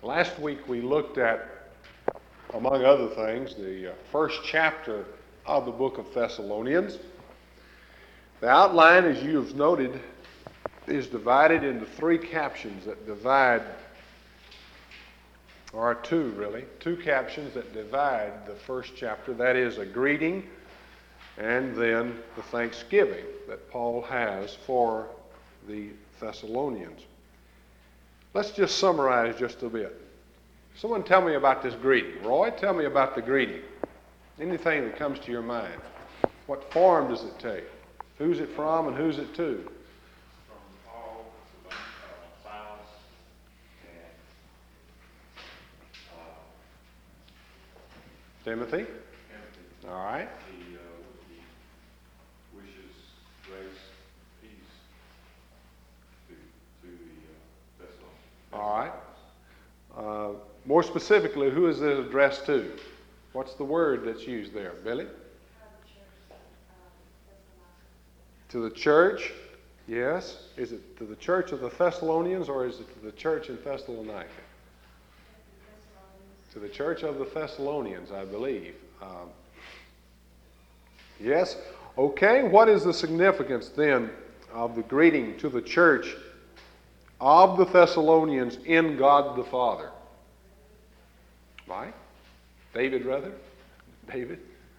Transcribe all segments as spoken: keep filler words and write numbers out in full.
Last week we looked at, among other things, the uh, first chapter of the book of Thessalonians. The outline, as you have noted, is divided into three captions that divide, or two really, two captions that divide the first chapter. That is a greeting and then the thanksgiving that Paul has for the Thessalonians. Let's just summarize just a bit. Someone tell me about this greeting. Roy, tell me about the greeting. Anything that comes to your mind. What form does it take? Who's it from and who's it to? From Paul to uh, Silas and uh, Timothy? Timothy. All right. He, uh, he wishes grace, peace to, to the uh, Thessalonians. All right. Uh, more specifically, who is this addressed to? What's the word that's used there, Billy? To the church, yes. Is it to the church of the Thessalonians or is it to the church in Thessalonica? To the church of the Thessalonians, I believe. Um, yes. Okay, what is the significance then of the greeting to the church of the Thessalonians in God the Father? Mike? David, rather? David?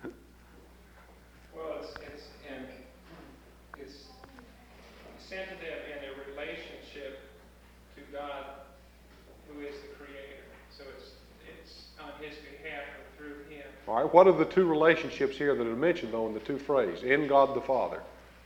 Well, it's, it's, in, it's sent to them in a relationship to God, who is the Creator. So it's, it's on His behalf and through Him. All right, what are the two relationships here that are mentioned, though, in the two phrases? In God the Father.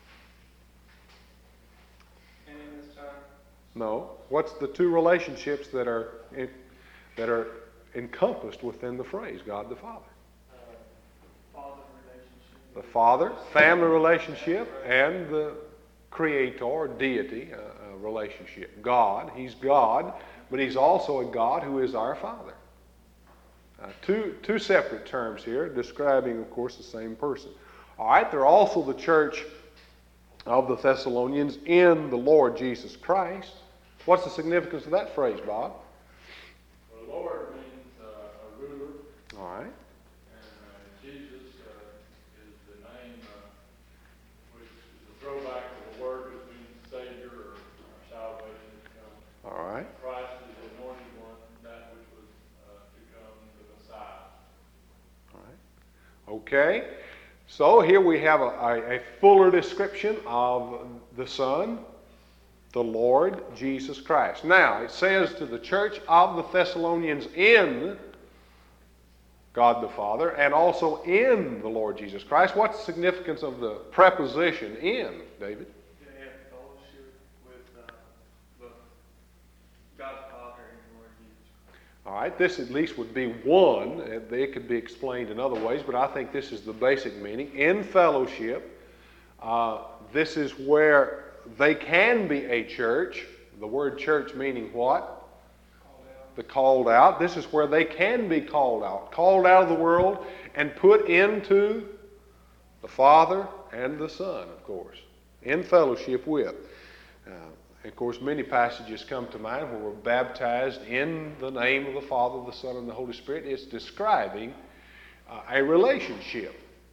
And in the Son. No. What's the two relationships that are in, that are encompassed within the phrase, God the Father? Uh, father relationship. The Father, family relationship, and the Creator, or deity uh, uh, relationship. God, He's God, but He's also a God who is our Father. Uh, two, two separate terms here, describing, of course, the same person. All right, they're also the church of the Thessalonians in the Lord Jesus Christ. What's the significance of that phrase, Bob? Well, Lord means uh, a ruler. All right. And uh, Jesus uh, is the name uh, which is a throwback to the word which means Savior or, or salvation to come. All right. Christ is the anointed one, that which was uh, to come, the Messiah. All right. Okay. So here we have a, a, a fuller description of the Son, the Lord Jesus Christ. Now, it says to the church of the Thessalonians in God the Father and also in the Lord Jesus Christ. What's the significance of the preposition in, David? They have fellowship with uh, the God the Father and the Lord Jesus Christ. All right, this at least would be one. It could be explained in other ways, but I think this is the basic meaning. In fellowship, uh, this is where they can be a church. The word church meaning what? Called out. The called out. This is where they can be called out. Called out of the world and put into the Father and the Son, of course. In fellowship with. Uh, of course, many passages come to mind where we're baptized in the name of the Father, the Son, and the Holy Spirit. It's describing uh, a relationship.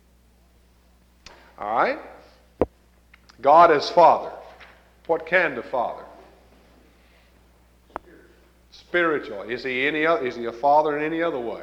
All right? God as Father. What kind of Father? Spiritual. Is he any? Is he a father in any other way?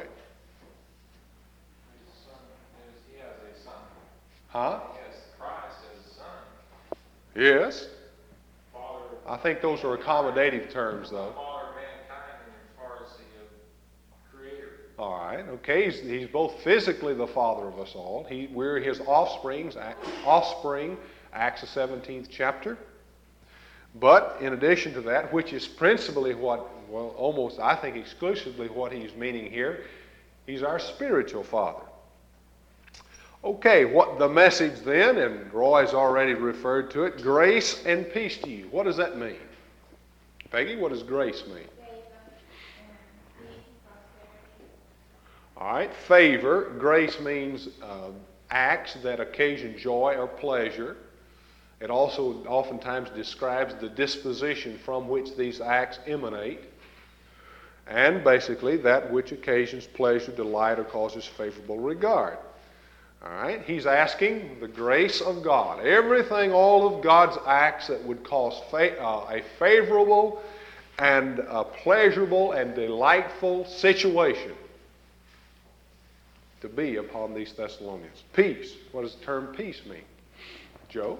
His son is, he has a son. Huh? He has Christ as a son. Yes. Father. I think those are accommodative terms, though. Father of mankind, and as far as the uh, Creator. All right. Okay. He's, he's both physically the Father of us all. He, we're His offsprings. Offspring. Acts the seventeenth chapter. But in addition to that, which is principally what, well, almost I think exclusively what he's meaning here, He's our spiritual Father. Okay, what the message then, and Roy's already referred to it, grace and peace to you. What does that mean? Peggy, what does grace mean? All right, favor. Grace means uh, acts that occasion joy or pleasure. It also oftentimes describes the disposition from which these acts emanate. And basically, that which occasions pleasure, delight, or causes favorable regard. All right? He's asking the grace of God. Everything, all of God's acts that would cause fa- uh, a favorable and a pleasurable and delightful situation to be upon these Thessalonians. Peace. What does the term peace mean? Joe?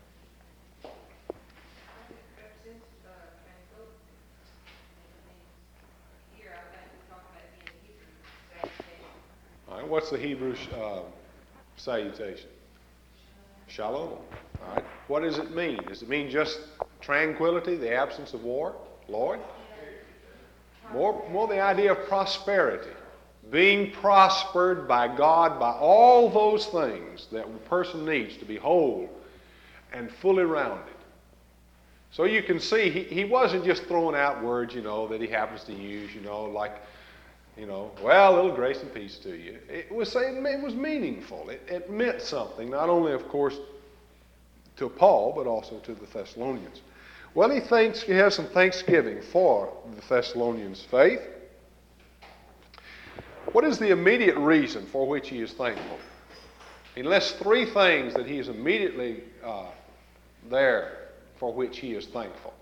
All right, what's the Hebrew uh, salutation? Shalom. All right. What does it mean? Does it mean just tranquility, the absence of war? Lord? More, more the idea of prosperity. Being prospered by God by all those things that a person needs to be whole and fully rounded. So you can see he, he wasn't just throwing out words, you know, that he happens to use, you know, like, you know, well, a little grace and peace to you. It was saying it was meaningful. It, it meant something, not only, of course, to Paul, but also to the Thessalonians. Well, he thinks he has some thanksgiving for the Thessalonians' faith. What is the immediate reason for which he is thankful? He lists three things that he is immediately uh, there for which he is thankful.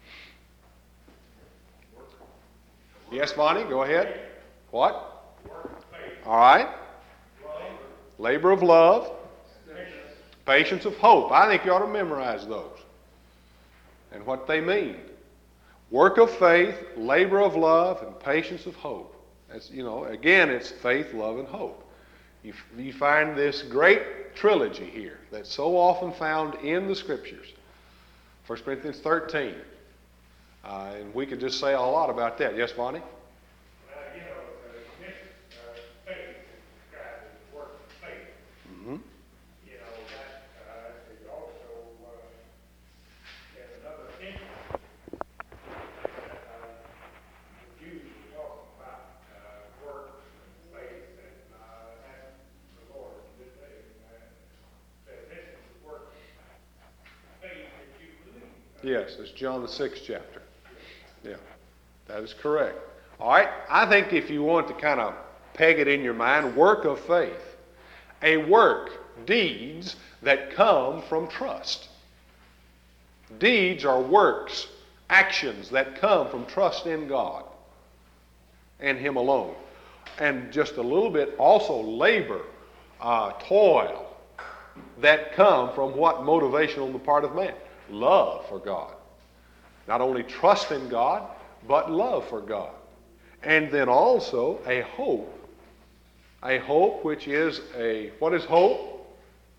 Yes, Bonnie, go ahead. What? All right. Labor of love. Patience of hope. I think you ought to memorize those and what they mean. Work of faith, labor of love, and patience of hope. That's, you know, again, it's faith, love, and hope. You, you find this great trilogy here that's so often found in the Scriptures. First Corinthians thirteen. Uh, and we could just say a lot about that. Yes, Bonnie? Well, you know, uh, uh, faith is described as the work of faith. Mm-hmm. You know, that uh, is also uh, in another instance that uh, the Jews were talking about uh, works and faith, and uh, that's the Lord did say, uh, that this is the work of faith that you believe. Yes, it's John the sixth chapter. Yeah, that is correct. All right, I think if you want to kind of peg it in your mind, work of faith. A work, deeds that come from trust. Deeds are works, actions that come from trust in God and Him alone. And just a little bit also labor, uh, toil, that come from what motivation on the part of man? Love for God. Not only trust in God, but love for God. And then also a hope. A hope which is a, what is hope?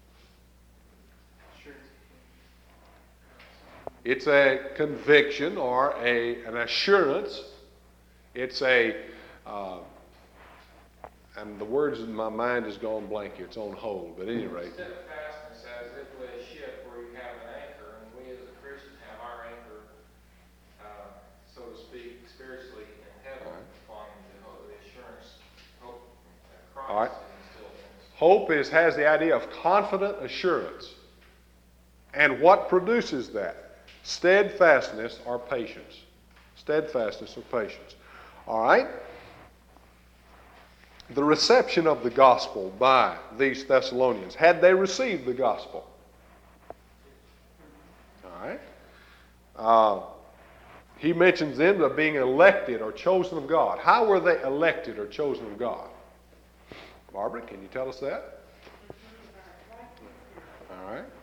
It's a conviction or a, an assurance. It's a, uh, and the words in my mind has gone blank here. It's on hold, but at any rate. Steadfastness as if with a ship where you have an anchor, and we as a Christian have our anchor, uh, so to speak, spiritually in heaven, All right. upon the, hope, the assurance, hope that Christ All right. is instilled in us. Hope is, has the idea of confident assurance. And what produces that? Steadfastness or patience. Steadfastness or patience. All right? The reception of the gospel by these Thessalonians. Had they received the gospel? All right? Uh, he mentions them of being elected or chosen of God. How were they elected or chosen of God? Barbara, can you tell us that? All right.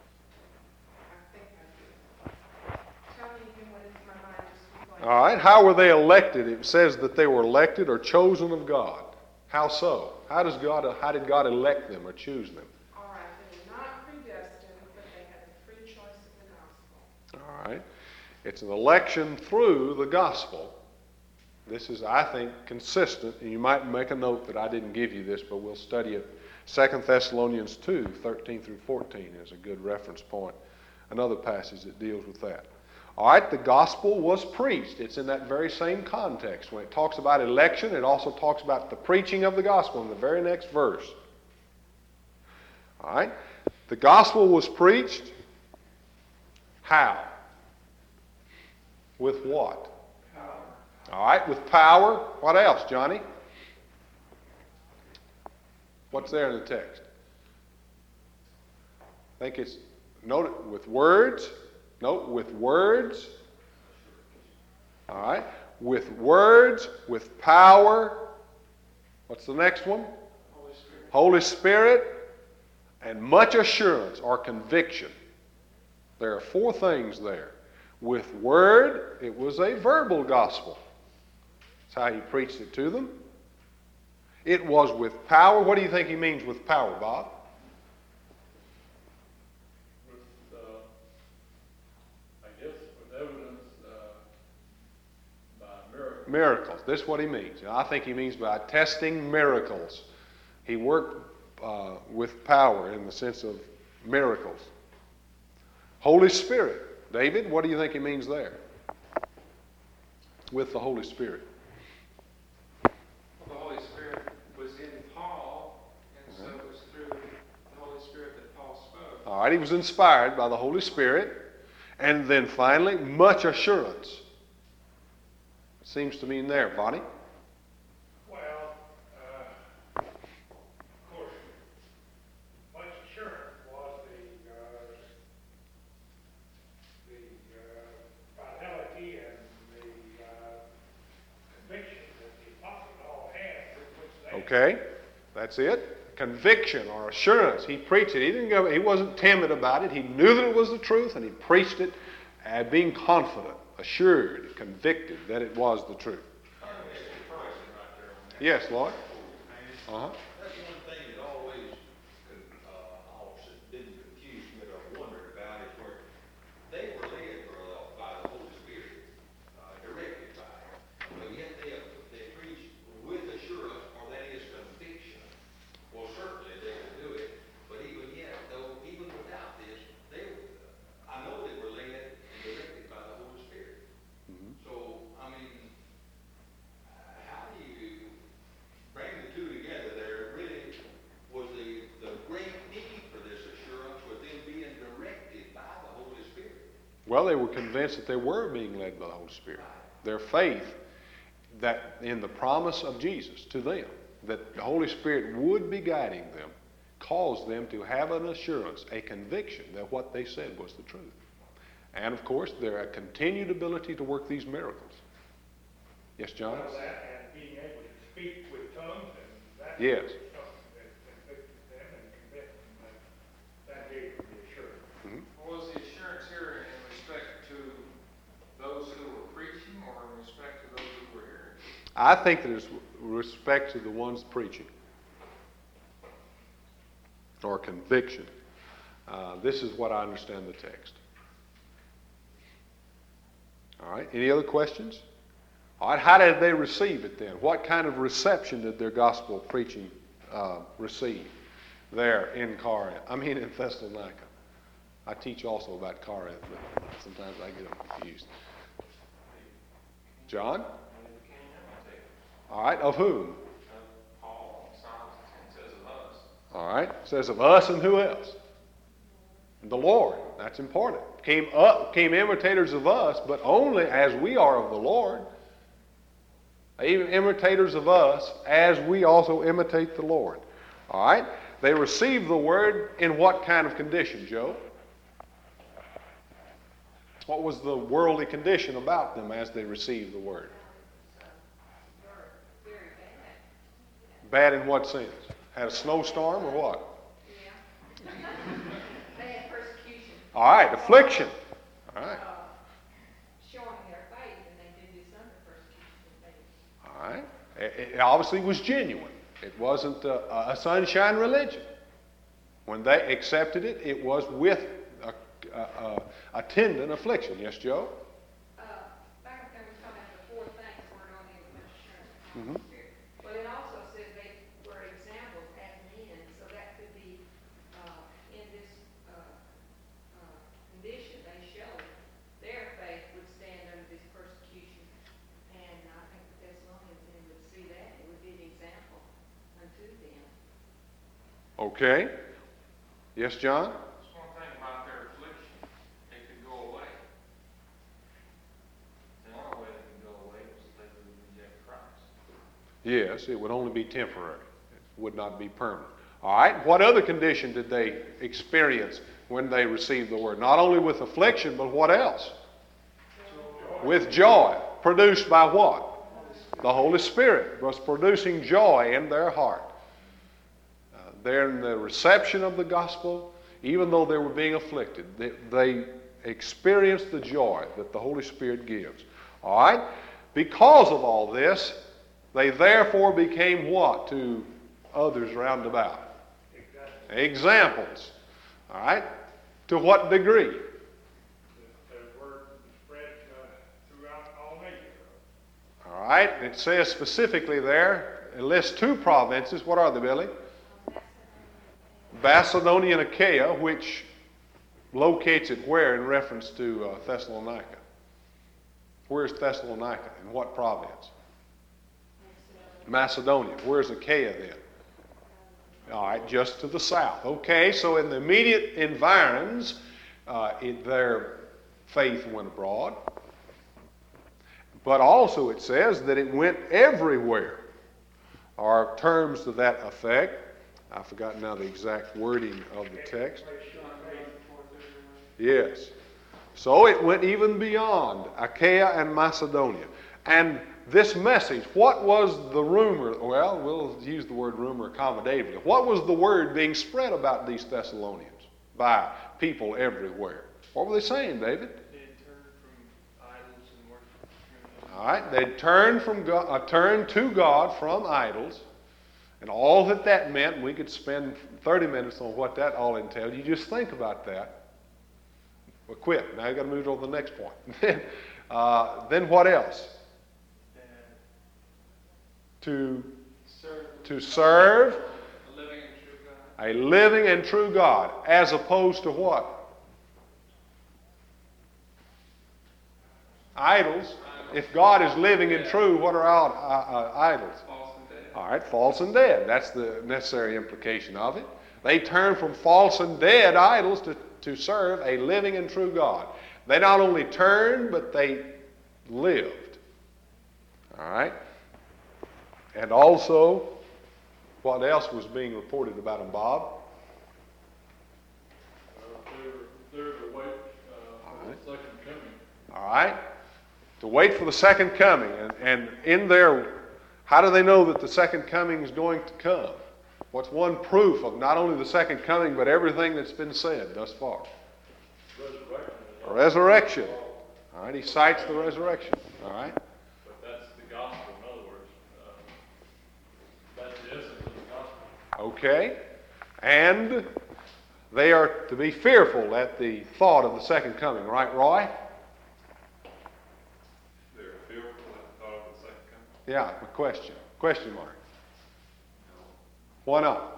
All right. How were they elected? It says that they were elected or chosen of God. How so? How does God? How did God elect them or choose them? All right. They were not predestined, but they had the free choice of the gospel. All right. It's an election through the gospel. This is, I think, consistent, and you might make a note that I didn't give you this, but we'll study it. Second Thessalonians two, thirteen through fourteen is a good reference point. Another passage that deals with that. All right, the gospel was preached. It's in that very same context. When it talks about election, it also talks about the preaching of the gospel in the very next verse. All right, the gospel was preached. How? With what? All right, with power. What else, Johnny? What's there in the text? I think it's, note it, with words. Note, with words. All right, with words, with power. What's the next one? Holy Spirit. Holy Spirit, and much assurance or conviction. There are four things there. With word, it was a verbal gospel. That's how he preached it to them. It was with power. What do you think he means with power, Bob? With, uh, I guess, with evidence uh, by miracles. Miracles. This is what he means. I think he means by testing miracles. He worked uh, with power in the sense of miracles. Holy Spirit. David, what do you think he means there? With the Holy Spirit. Well, the Holy Spirit was in Paul, and so it was through the Holy Spirit that Paul spoke. All right, he was inspired by the Holy Spirit. And then finally, much assurance. It seems to mean there, Bonnie. Well, uh, of course, much assurance was the, uh, the uh, fidelity and the uh, conviction that the apostle Paul had with which they Okay, that's it. Conviction or assurance. He preached it. He didn't go. He wasn't timid about it. He knew that it was the truth, and he preached it, uh, being confident, assured, convicted that it was the truth. Yes, Lord. Uh huh. That's one thing that always uh, always didn't confuse me or wondered about is where they were led by the Holy Spirit, uh, directed by Him, but yet they they preached with assurance, or that is conviction. Well, certainly they could do it, but even yet, though, even without this, they I know they were led and directed by the Holy Spirit. Mm-hmm. So I mean, how do you bring the two together? There really was the, the great need for this assurance was them being directed by the Holy Spirit. Well, they were convinced that they were being led by the Holy Spirit. Their faith that in the promise of Jesus to them, that the Holy Spirit would be guiding them, caused them to have an assurance, a conviction that what they said was the truth. And of course, their continued ability to work these miracles. Yes, John? Well, that and being able to speak with tongues, and that Yes. was something that convicted them and convinced them that that gave them the assurance. What was the assurance here in respect to those who were preaching, or in respect to those who were hearing? I think that it's respect to the ones preaching or conviction. Uh, this is what I understand the text. All right, any other questions? All right, how did they receive it then? What kind of reception did their gospel preaching uh, receive there in Corinth? I mean in Thessalonica. I teach also about Corinth, but sometimes I get them confused. John? They became imitators All right, of whom? of Paul, Silas, and says of us. All right, it says of us and who else? The Lord. That's important. Came up, came imitators of us, but only as we are of the Lord. Even imitators of us as we also imitate the Lord. All right? They received the word in what kind of condition, Joe? What was the worldly condition about them as they received the word? Very bad. Bad in what sense? Had a snowstorm or what? Yeah. They had persecution. All right, affliction. All right. Uh, showing their faith, and they did this under persecution and faith. All right. It, it obviously was genuine. It wasn't a, a sunshine religion. When they accepted it, it was with a, a, a attendant affliction. Yes, Joe? Uh, back up there, we talking about the four things weren't on the assurance. Mhm. Well, it also says they were examples as men, so that could be, uh, in this, uh, uh, condition, they showed their faith would stand under this persecution. And I think the Thessalonians then would see that, it would be an example unto them. Okay. Yes, John? That's one thing about their affliction. It could go away. The only way it could go away was if they Yes, it would only be temporary. It would not be permanent. All right, what other condition did they experience when they received the word? Not only with affliction, but what else? With joy. Produced by what? The Holy Spirit was producing joy in their heart. Uh, they're in the reception of the gospel, even though they were being afflicted. They, they experienced the joy that the Holy Spirit gives. All right? Because of all this, they therefore became what to others round about? Examples. All right? To what degree? The word spread uh, throughout all nations. All right? It says specifically there, it lists two provinces. What are they, Billy? Macedonia and Achaia, which locates it where in reference to uh, Thessalonica? Where's Thessalonica? In what province? Macedonia. Where's Achaia then? All right, just to the south. Okay, so in the immediate environs, uh, it, their faith went abroad. But also it says that it went everywhere. Are terms to that effect. I forgot now the exact wording of the text. Yes. So it went even beyond Achaia and Macedonia. And this message, what was the rumor? Well, we'll use the word rumor accommodatively. What was the word being spread about these Thessalonians by people everywhere? What were they saying, David? They had turned from idols and worship. All right, they'd turned from God, uh, turned to God from idols, and all that that meant. We could spend thirty minutes on what that all entailed. You just think about that. Well, quit. Now you got to move on to the next point. uh, then what else? To, Serve. to serve A living and true God. a living and true God, as opposed to what? Idols. If God is living and true, what are our uh, uh, idols? False and dead. All right, false and dead. That's the necessary implication of it. They turn from false and dead idols to, to serve a living and true God. They not only turned, but they lived. All right? And also, what else was being reported about them, Bob? Uh, they're, they're to wait uh, for the second coming. All right? To wait for the second coming. And, and in their, how do they know that the second coming is going to come? What's one proof of not only the second coming, but everything that's been said thus far? Resurrection. A resurrection. All right, he cites the resurrection. All right? But that's the gospel, in other words. Uh, that's the essence of the gospel. Okay. And they are to be fearful at the thought of the second coming. Right, Roy? They're fearful at the thought of the second coming. Yeah, a question. Question mark. Why not?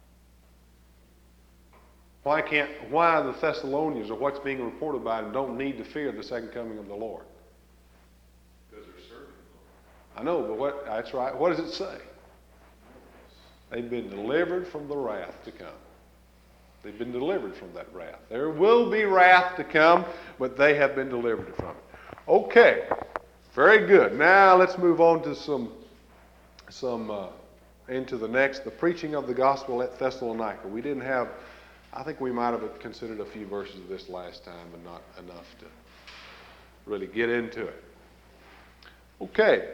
Why can't, why the Thessalonians, or what's being reported by them, don't need to fear the second coming of the Lord? Because they're serving the Lord. I know, but what, that's right. What does it say? They've been delivered from the wrath to come. They've been delivered from that wrath. There will be wrath to come, but they have been delivered from it. Okay, very good. Now let's move on to some, some uh, into the next, the preaching of the gospel at Thessalonica. We didn't have, I think we might have considered a few verses of this last time, but not enough to really get into it. Okay.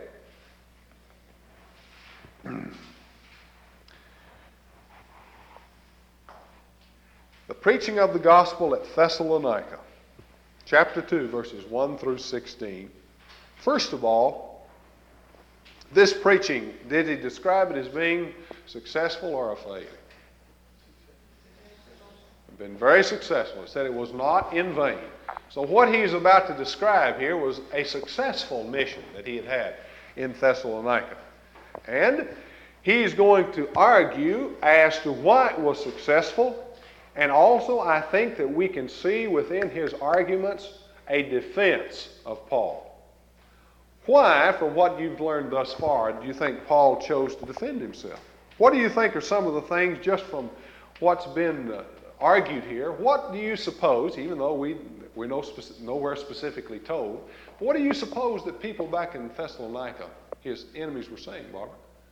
The preaching of the gospel at Thessalonica, chapter two, verses one through sixteen. First of all, this preaching, did he describe it as being successful or a failure? Been very successful. He said it was not in vain. So what he's about to describe here was a successful mission that he had had in Thessalonica. And he's going to argue as to why it was successful. And also, I think that we can see within his arguments a defense of Paul. Why, from what you've learned thus far, do you think Paul chose to defend himself? What do you think are some of the things, just from what's been uh, argued here, what do you suppose, even though we, we're no speci- nowhere specifically told, but what do you suppose that people back in Thessalonica, his enemies, were saying, Barbara?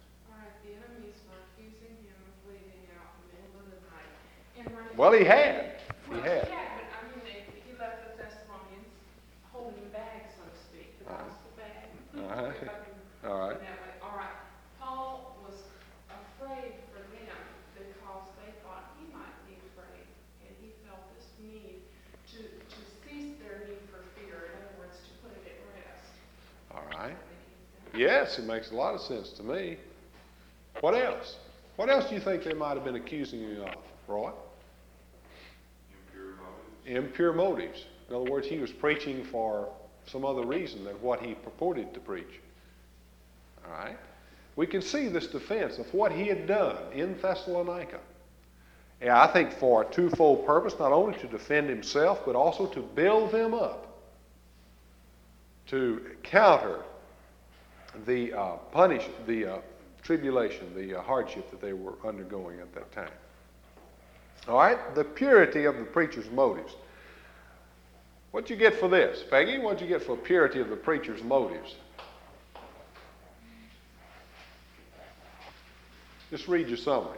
Well, he had. He Well, had. yeah, but I mean, they- he left the Thessalonians holding the bag, so to speak, the Uh-huh. gospel bag. Uh-huh. If I can All right. put it that way. All right. Paul was afraid for them because they thought he might be afraid, and he felt this need to, to cease their need for fear. In other words, to put it at rest. All right. Does that make any sense? Yes, it makes a lot of sense to me. What else? What else do you think they might have been accusing you of, Roy? Impure motives. Impure motives. In other words, he was preaching for some other reason than what he purported to preach. All right? We can see this defense of what he had done in Thessalonica. Yeah, I think for a twofold purpose, not only to defend himself, but also to build them up, to counter the uh, punish, the uh, tribulation, the uh, hardship that they were undergoing at that time. All right, the purity of the preacher's motives. What'd you get for this, Peggy? What'd you get for purity of the preacher's motives? Just read your summary.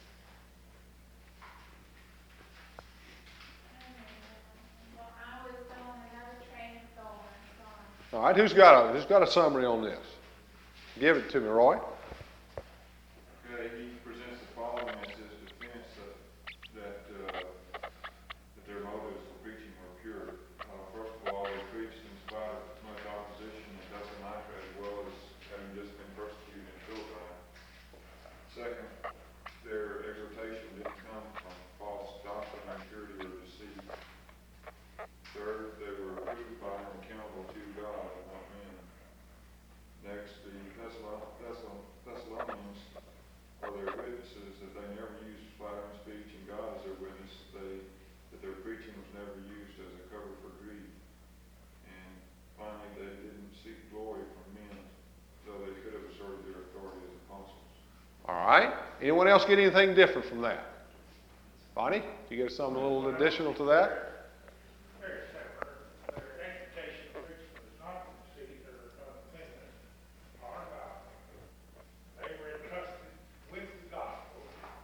Well, I was on another train of thought, I'm sorry. All right, who's got a who's got a summary on this? Give it to me, Roy. Okay, he presents the following as his defense that, that, uh, that their motives for preaching were pure. Uh, first of all, they preached in spite of much opposition in Thessalonica as well as having just been persecuted in Philippi. Second, their exhortation didn't come from false doctrine, impurity, or deceit. Third, they were approved by and accountable to God and not men. Next, the Thessalon- Thessalon- Thessalonians are their witnesses that they never used flattering speech, and God is their witness that, they, that their preaching was never used as a cover for greed. And finally, they didn't seek glory from men, though they could have asserted their authority as apostles. All right. Anyone else get anything different from that? Bonnie, do you get something a little additional to that? Very separate. Their exhortation of preaching was not to deceive or uncleanness or about. They were entrusted with the gospel.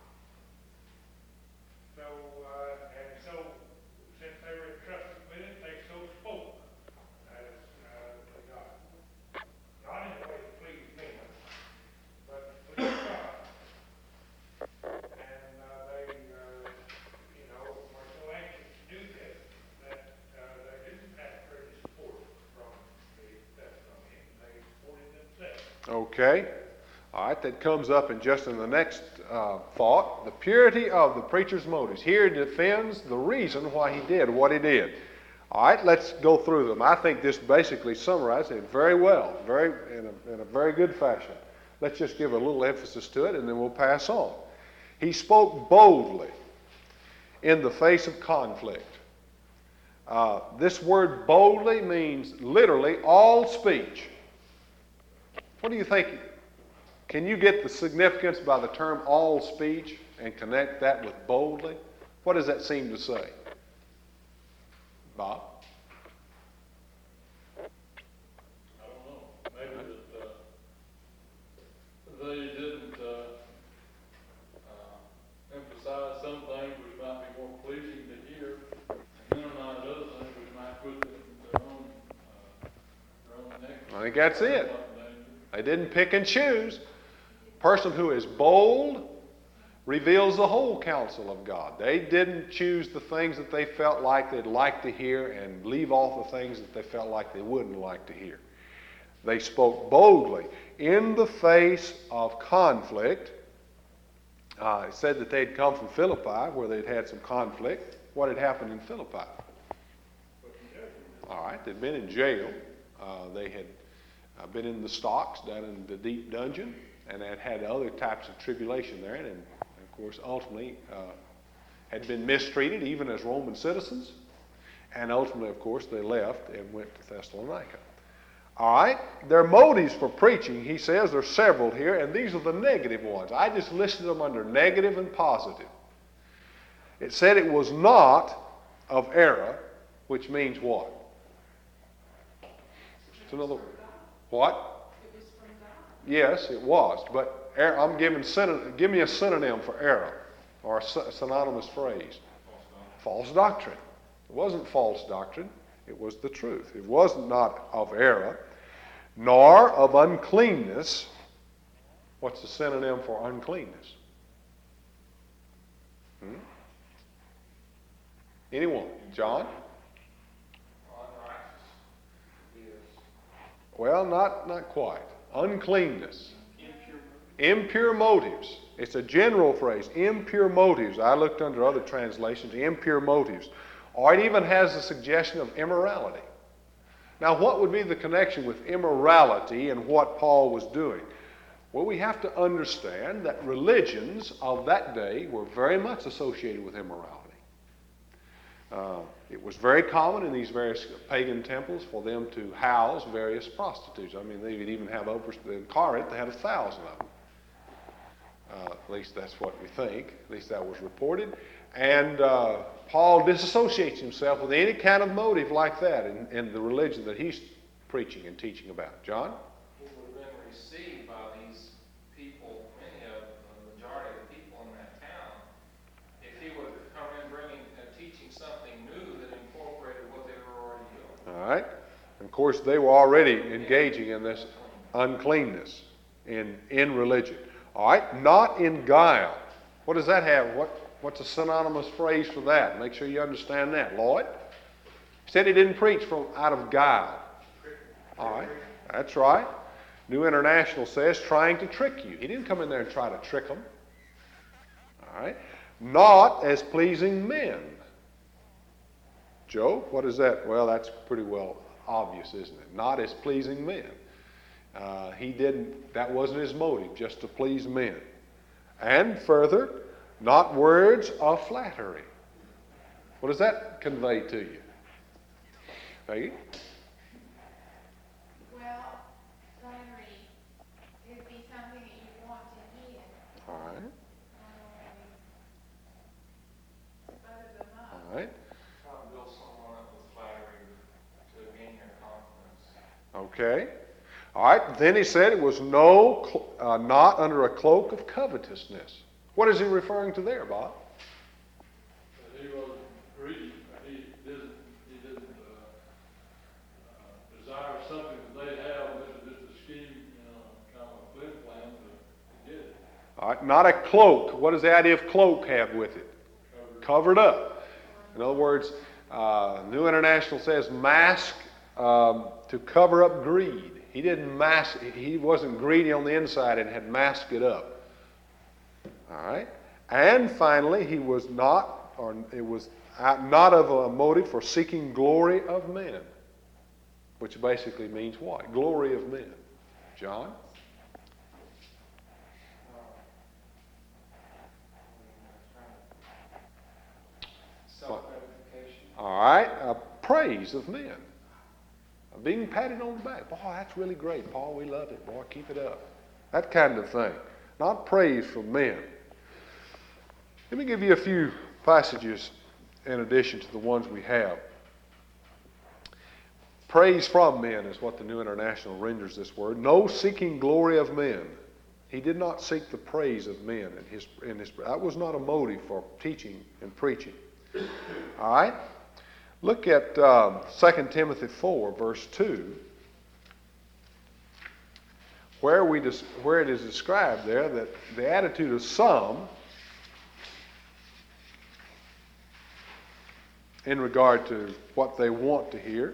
So, uh, and so, since they were entrusted with it, they so spoke as uh, the gospel. Not in a way to please men, but to please God. And uh, they, uh, you know, were so anxious to do this that uh, they didn't ask for any support from the Thessalonians. They supported themselves. Okay. All right, that comes up in just in the next uh, thought. The purity of the preacher's motives. Here he defends the reason why he did what he did. All right, let's go through them. I think this basically summarizes it very well, very in a, in a very good fashion. Let's just give a little emphasis to it, and then we'll pass on. He spoke boldly in the face of conflict. Uh, this word boldly means literally all speech. What do you think? Can you get the significance by the term all speech and connect that with boldly? What does that seem to say? Bob? I don't know, maybe that, uh, they didn't, uh, uh, emphasize some things which might be more pleasing to hear, and minimize other things which might put them in their own, uh, their own neck. I think that's it. They didn't pick and choose. Person who is bold reveals the whole counsel of God. They didn't choose the things that they felt like they'd like to hear and leave off the things that they felt like they wouldn't like to hear. They spoke boldly in the face of conflict. Uh, it said that they'd come from Philippi, where they'd had some conflict. What had happened in Philippi? All right, they'd been in jail. Uh, they had uh, been in the stocks, down in the deep dungeon, and had had other types of tribulation there, and, and of course, ultimately uh, had been mistreated, even as Roman citizens. And ultimately, of course, they left and went to Thessalonica. All right, their motives for preaching, he says, there are several here, and these are the negative ones. I just listed them under negative and positive. It said it was not of error, which means what? It's another what? It was from God. Yes, it was, but er, I'm giving synonym, give me a synonym for error, or a sy- synonymous phrase. false doctrine. It wasn't false doctrine. It was the truth. It was not of error, nor of uncleanness. What's the synonym for uncleanness? Hmm? Anyone? John? Well, not, not quite. Uncleanness. Impure motives. It's a general phrase. Impure motives. I looked under other translations. Impure motives. Or it even has a suggestion of immorality. Now, what would be the connection with immorality and what Paul was doing? Well, we have to understand that religions of that day were very much associated with immorality. Uh, it was very common in these various pagan temples for them to house various prostitutes. I mean, they would even have over in Corinth, they had a thousand of them. Uh, at least that's what we think. At least that was reported. And uh, Paul disassociates himself with any kind of motive like that in, in the religion that he's preaching and teaching about. John? He would have been received by these people, many of the majority of the people in that town, if he would come in bringing, uh, teaching something new that incorporated what they were already doing. All right. And of course, they were already engaging in this uncleanness in, in religion. All right. Not in guile. What does that have? What What's a synonymous phrase for that? Make sure you understand that. Lloyd? He said he didn't preach from out of guile. All right. That's right. New International says trying to trick you. He didn't come in there and try to trick them. All right. Not as pleasing men. Joe, what is that? Well, that's pretty well obvious, isn't it? Not as pleasing men. Uh, he didn't, that wasn't his motive, just to please men. And further, not words of flattery. What does that convey to you? Peggy? Well, flattery could be something that you want to hear. All right. Um, butter them up. All right. Try to build someone up with flattery to gain their confidence. Okay. All right. Then he said it was no, uh, not under a cloak of covetousness. What is he referring to there, Bob? That he was greedy, he didn't, he didn't uh, uh, desire something that they have, this is just a scheme, you know, kind of a flip plan to, to get it. All right. Not a cloak. What does the idea of cloak have with it? Covered. Covered up. In other words, uh, New International says mask um, to cover up greed. He didn't mask, he wasn't greedy on the inside and had masked it up. All right. And finally, he was not, or it was not of a motive for seeking glory of men, which basically means what? Glory of men. John? Self-gratification. All right. Uh, praise of men. Uh, being patted on the back. Boy, that's really great. Paul, we love it. Boy, keep it up. That kind of thing. Not praise from men. Let me give you a few passages in addition to the ones we have. Praise from men is what the New International renders this word. No seeking glory of men. He did not seek the praise of men in his, in his, that was not a motive for teaching and preaching. All right? Look at um, Second Timothy four, verse two, where, we dis, where it is described there that the attitude of some in regard to what they want to hear.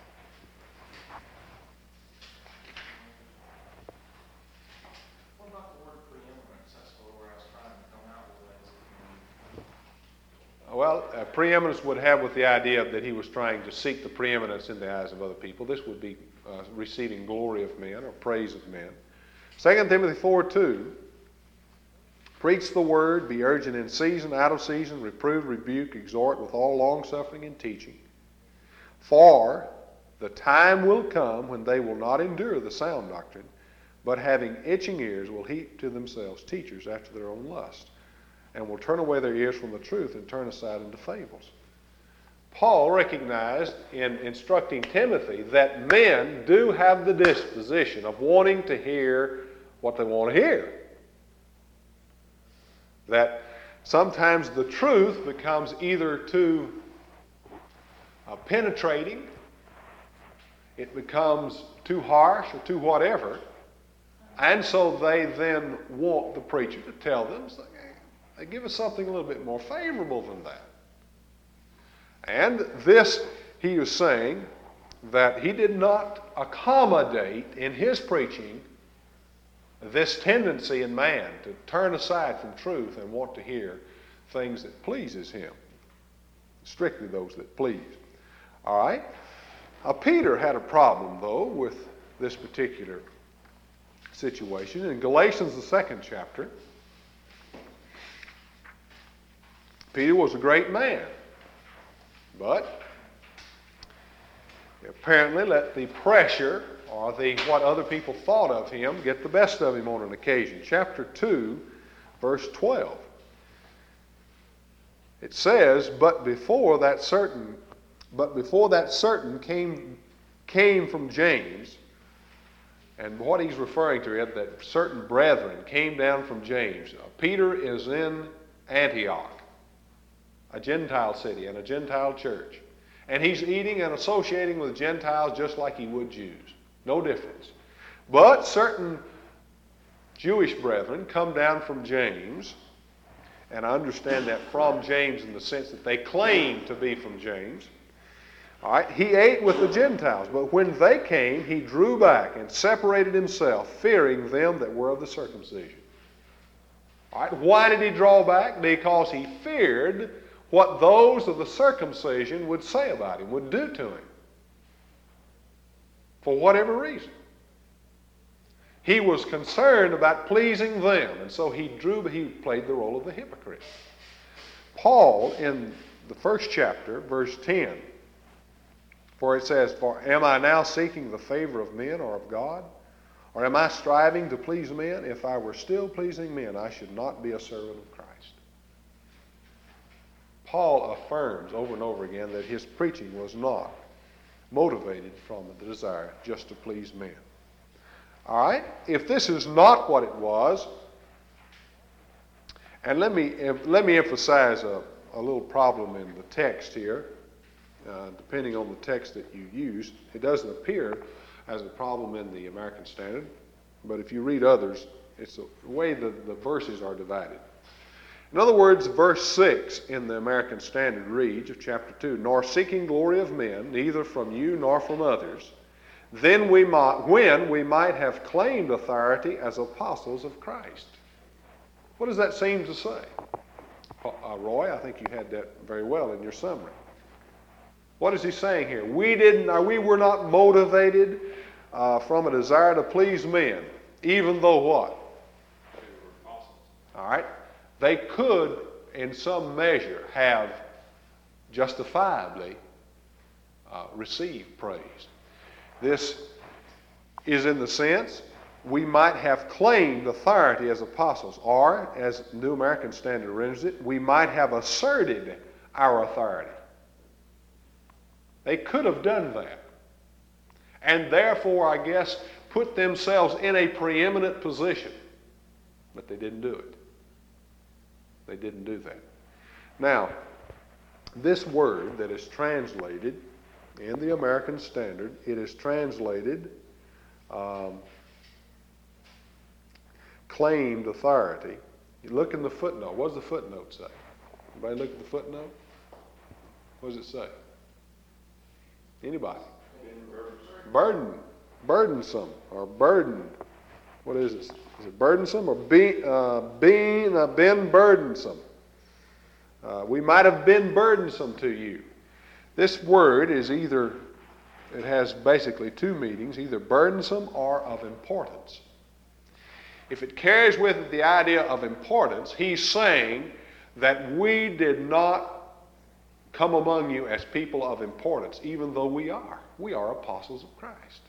What about the word preeminence? That's where I was trying to come out with that. Well, uh, preeminence would have with the idea that he was trying to seek the preeminence in the eyes of other people. This would be uh, receiving glory of men or praise of men. Second Timothy four two, preach the word, be urgent in season, out of season, reprove, rebuke, exhort with all longsuffering and teaching. For the time will come when they will not endure the sound doctrine, but having itching ears will heap to themselves teachers after their own lust, and will turn away their ears from the truth and turn aside into fables. Paul recognized in instructing Timothy that men do have the disposition of wanting to hear what they want to hear. That sometimes the truth becomes either too uh, penetrating, it becomes too harsh or too whatever, and so they then want the preacher to tell them, so, hey, they give us something a little bit more favorable than that. And this, he was saying, that he did not accommodate in his preaching this tendency in man to turn aside from truth and want to hear things that pleases him. Strictly those that please. All right? Now, Peter had a problem, though, with this particular situation. In Galatians, the second chapter, Peter was a great man, but he apparently let the pressure or the what other people thought of him get the best of him on an occasion. Chapter two, verse twelve. It says, but before that certain, but before that certain came, came from James, and what he's referring to is that certain brethren came down from James. Peter is in Antioch, a Gentile city and a Gentile church. And he's eating and associating with Gentiles just like he would Jews. No difference. But certain Jewish brethren come down from James, and I understand that from James in the sense that they claim to be from James. All right, he ate with the Gentiles, but when they came, he drew back and separated himself, fearing them that were of the circumcision. All right, why did he draw back? Because he feared what those of the circumcision would say about him, would do to him, for whatever reason. He was concerned about pleasing them, and so he drew, he played the role of the hypocrite. Paul, in the first chapter, verse ten, for it says, for am I now seeking the favor of men or of God? Or am I striving to please men? If I were still pleasing men, I should not be a servant of Christ. Paul affirms over and over again that his preaching was not motivated from the desire just to please men. All right? If this is not what it was, and let me let me emphasize a, a little problem in the text here, uh, depending on the text that you use. It doesn't appear as a problem in the American Standard, but if you read others, it's the way the, the verses are divided. In other words, verse six in the American Standard reads of chapter two, nor seeking glory of men, neither from you nor from others, then we might, when we might have claimed authority as apostles of Christ. What does that seem to say? Uh, Roy, I think you had that very well in your summary. What is he saying here? We didn't, or we were not motivated uh, from a desire to please men, even though what? They were apostles. All right. They could, in some measure, have justifiably uh, received praise. This is in the sense we might have claimed authority as apostles, or, as New American Standard renders it, we might have asserted our authority. They could have done that, and therefore, I guess, put themselves in a preeminent position, but they didn't do it. They didn't do that. Now, this word that is translated in the American Standard, it is translated um, claimed authority. You look in the footnote. What does the footnote say? Anybody look at the footnote? What does it say? Anybody? Burden. Burdensome or burdened. What is this? Is it burdensome or be, uh, being, uh, been burdensome? Uh, we might have been burdensome to you. This word is either, it has basically two meanings, either burdensome or of importance. If it carries with it the idea of importance, he's saying that we did not come among you as people of importance, even though we are. We are apostles of Christ.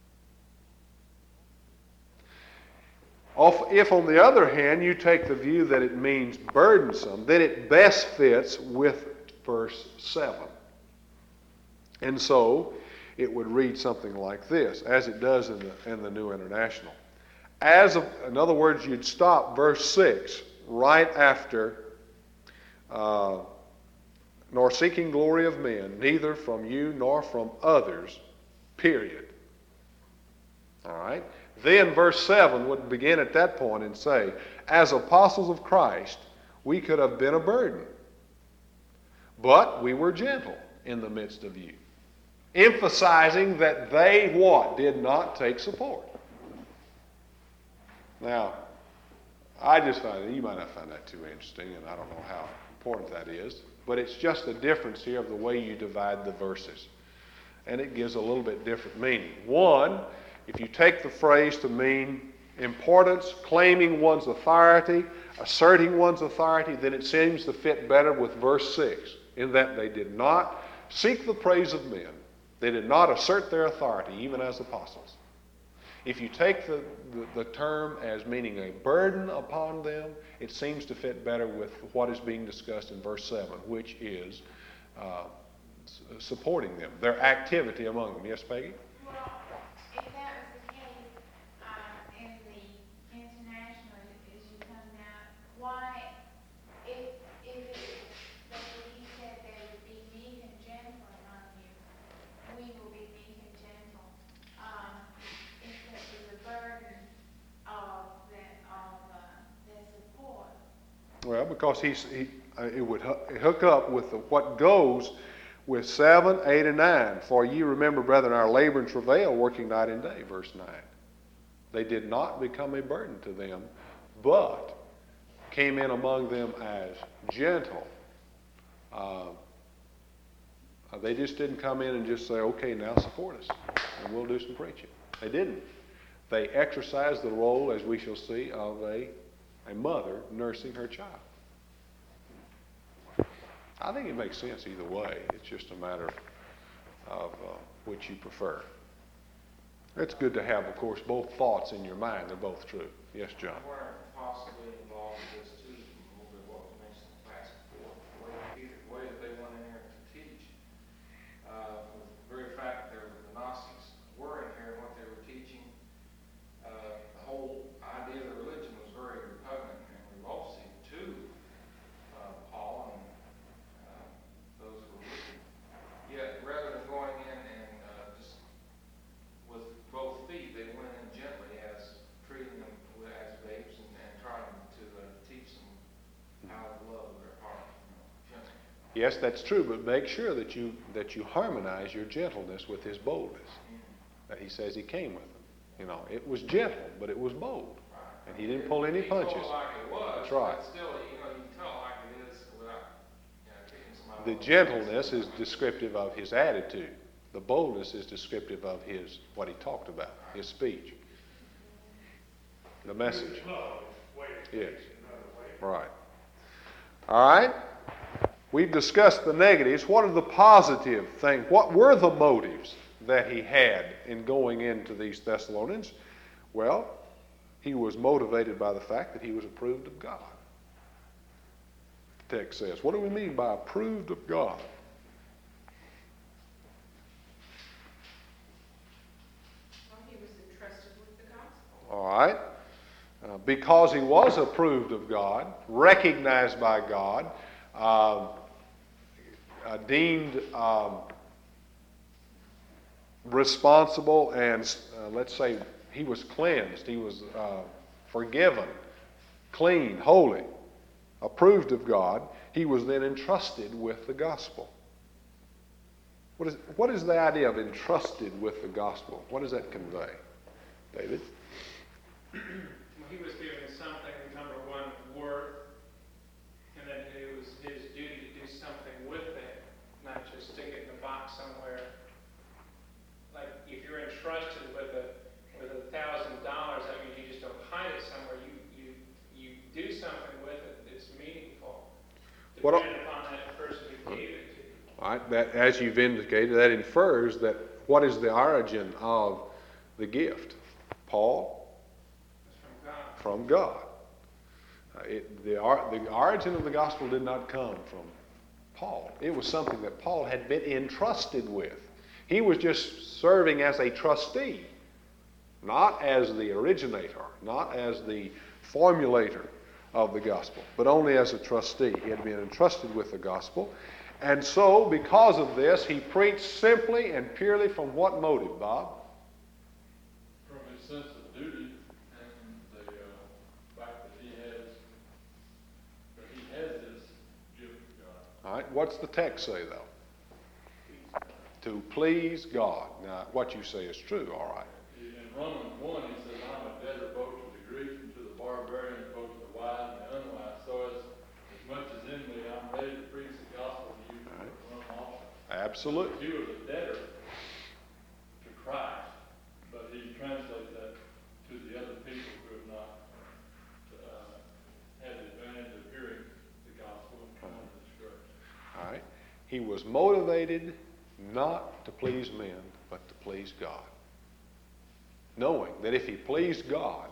If, on the other hand, you take the view that it means burdensome, then it best fits with verse seven. And so, it would read something like this, as it does in the, in the New International. As of, in other words, you'd stop verse six right after uh, nor seeking glory of men, neither from you nor from others, period. All right? Then verse seven would begin at that point and say, as apostles of Christ, we could have been a burden, but we were gentle in the midst of you. Emphasizing that they what? Did not take support. Now, I just find that, you might not find that too interesting, and I don't know how important that is, but it's just a difference here of the way you divide the verses. And it gives a little bit different meaning. One, if you take the phrase to mean importance, claiming one's authority, asserting one's authority, then it seems to fit better with verse six, in that they did not seek the praise of men. They did not assert their authority, even as apostles. If you take the, the, the term as meaning a burden upon them, it seems to fit better with what is being discussed in verse seven, which is uh, supporting them, their activity among them. Yes, Peggy? Well, if that was the case, uh, in the international, as you come down, why, if, if it, that he said they would be meek and gentle among you, we will be meek and gentle, um, if it was a burden of the, of, uh, their support. Well, because he's, he, uh, it would hu- hook up with the, what goes with seven, eight, and nine. For ye remember, brethren, our labor and travail, working night and day, verse nine. They did not become a burden to them, but came in among them as gentle. Uh, they just didn't come in and just say, okay, now support us, and we'll do some preaching. They didn't. They exercised the role, as we shall see, of a, a mother nursing her child. I think it makes sense either way. It's just a matter of uh, which you prefer. It's good to have, of course, both thoughts in your mind. They're both true. Yes, John? Where possibly involved with this too, a little bit what we mentioned in class before, the way, the way that they went in here to teach. Uh, the very fact that there were the Gnostics were in here and what they were teaching, uh, the whole idea of the religion was very repugnant and repulsive to uh, Paul and uh, those who were with him. Yet, rather than going in and uh, just with both feet, they went in gently, as treating them as babes and, and trying to uh, teach them how to love their heart. You know, gently. Yes, that's true, but make sure that you that you harmonize your gentleness with his boldness. Mm-hmm. That he says he came with them. You know, it was gentle, but it was bold. Right. And he didn't pull any He told punches. it like it was, That's right. but still, you know, you can tell like it is without, you know, kicking somebody. The over gentleness face. is descriptive of his attitude. The boldness is descriptive of his, what he talked about, his speech. The message. Love is way to Yes. teach another way. Right. All right. We've discussed the negatives. What are the positive things? What were the motives that he had in going into these Thessalonians? Well, he was motivated by the fact that he was approved of God. The text says, what do we mean by approved of God? Well, he was entrusted with the gospel. All right. Uh, because he was approved of God, recognized by God, uh, uh, deemed um, responsible, and uh, let's say he was cleansed, he was uh, forgiven, clean, holy, approved of God, he was then entrusted with the gospel. What is, what is the idea of entrusted with the gospel? What does that convey? David? Well, he was given something, number one, worth, and then it was his duty to do something with it, not just stick it in a box somewhere. Like, if you're entrusted with a with a thousand dollars, that means you just don't hide it somewhere. You you you do something with it that's meaningful, What depending upon that person who gave it to you. All right, that, as you've indicated, that infers that what is the origin of the gift? Paul? It's from God. From God. Uh, it, the, or, the origin of the gospel did not come from Paul. It was something that Paul had been entrusted with. He was just serving as a trustee, not as the originator, not as the formulator of the gospel, but only as a trustee. He had been entrusted with the gospel. And so, because of this, he preached simply and purely from what motive, Bob? From his sense of duty and the uh, fact that he has, that he has this gift of God. All right, what's the text say, though? To please God. Now, what you say is true, all right. In Romans one, he says, I'm a debtor both to the Greek and to the barbarian, both to the wise and the unwise. So as, as much as in me, I'm ready to preach the gospel to you All right. from also. Absolutely. He was a debtor to Christ, but he translates that to the other people who have not uh, had the advantage of hearing the gospel and come under this grace. All right. He was motivated not to please men, but to please God. Knowing that if he pleased God,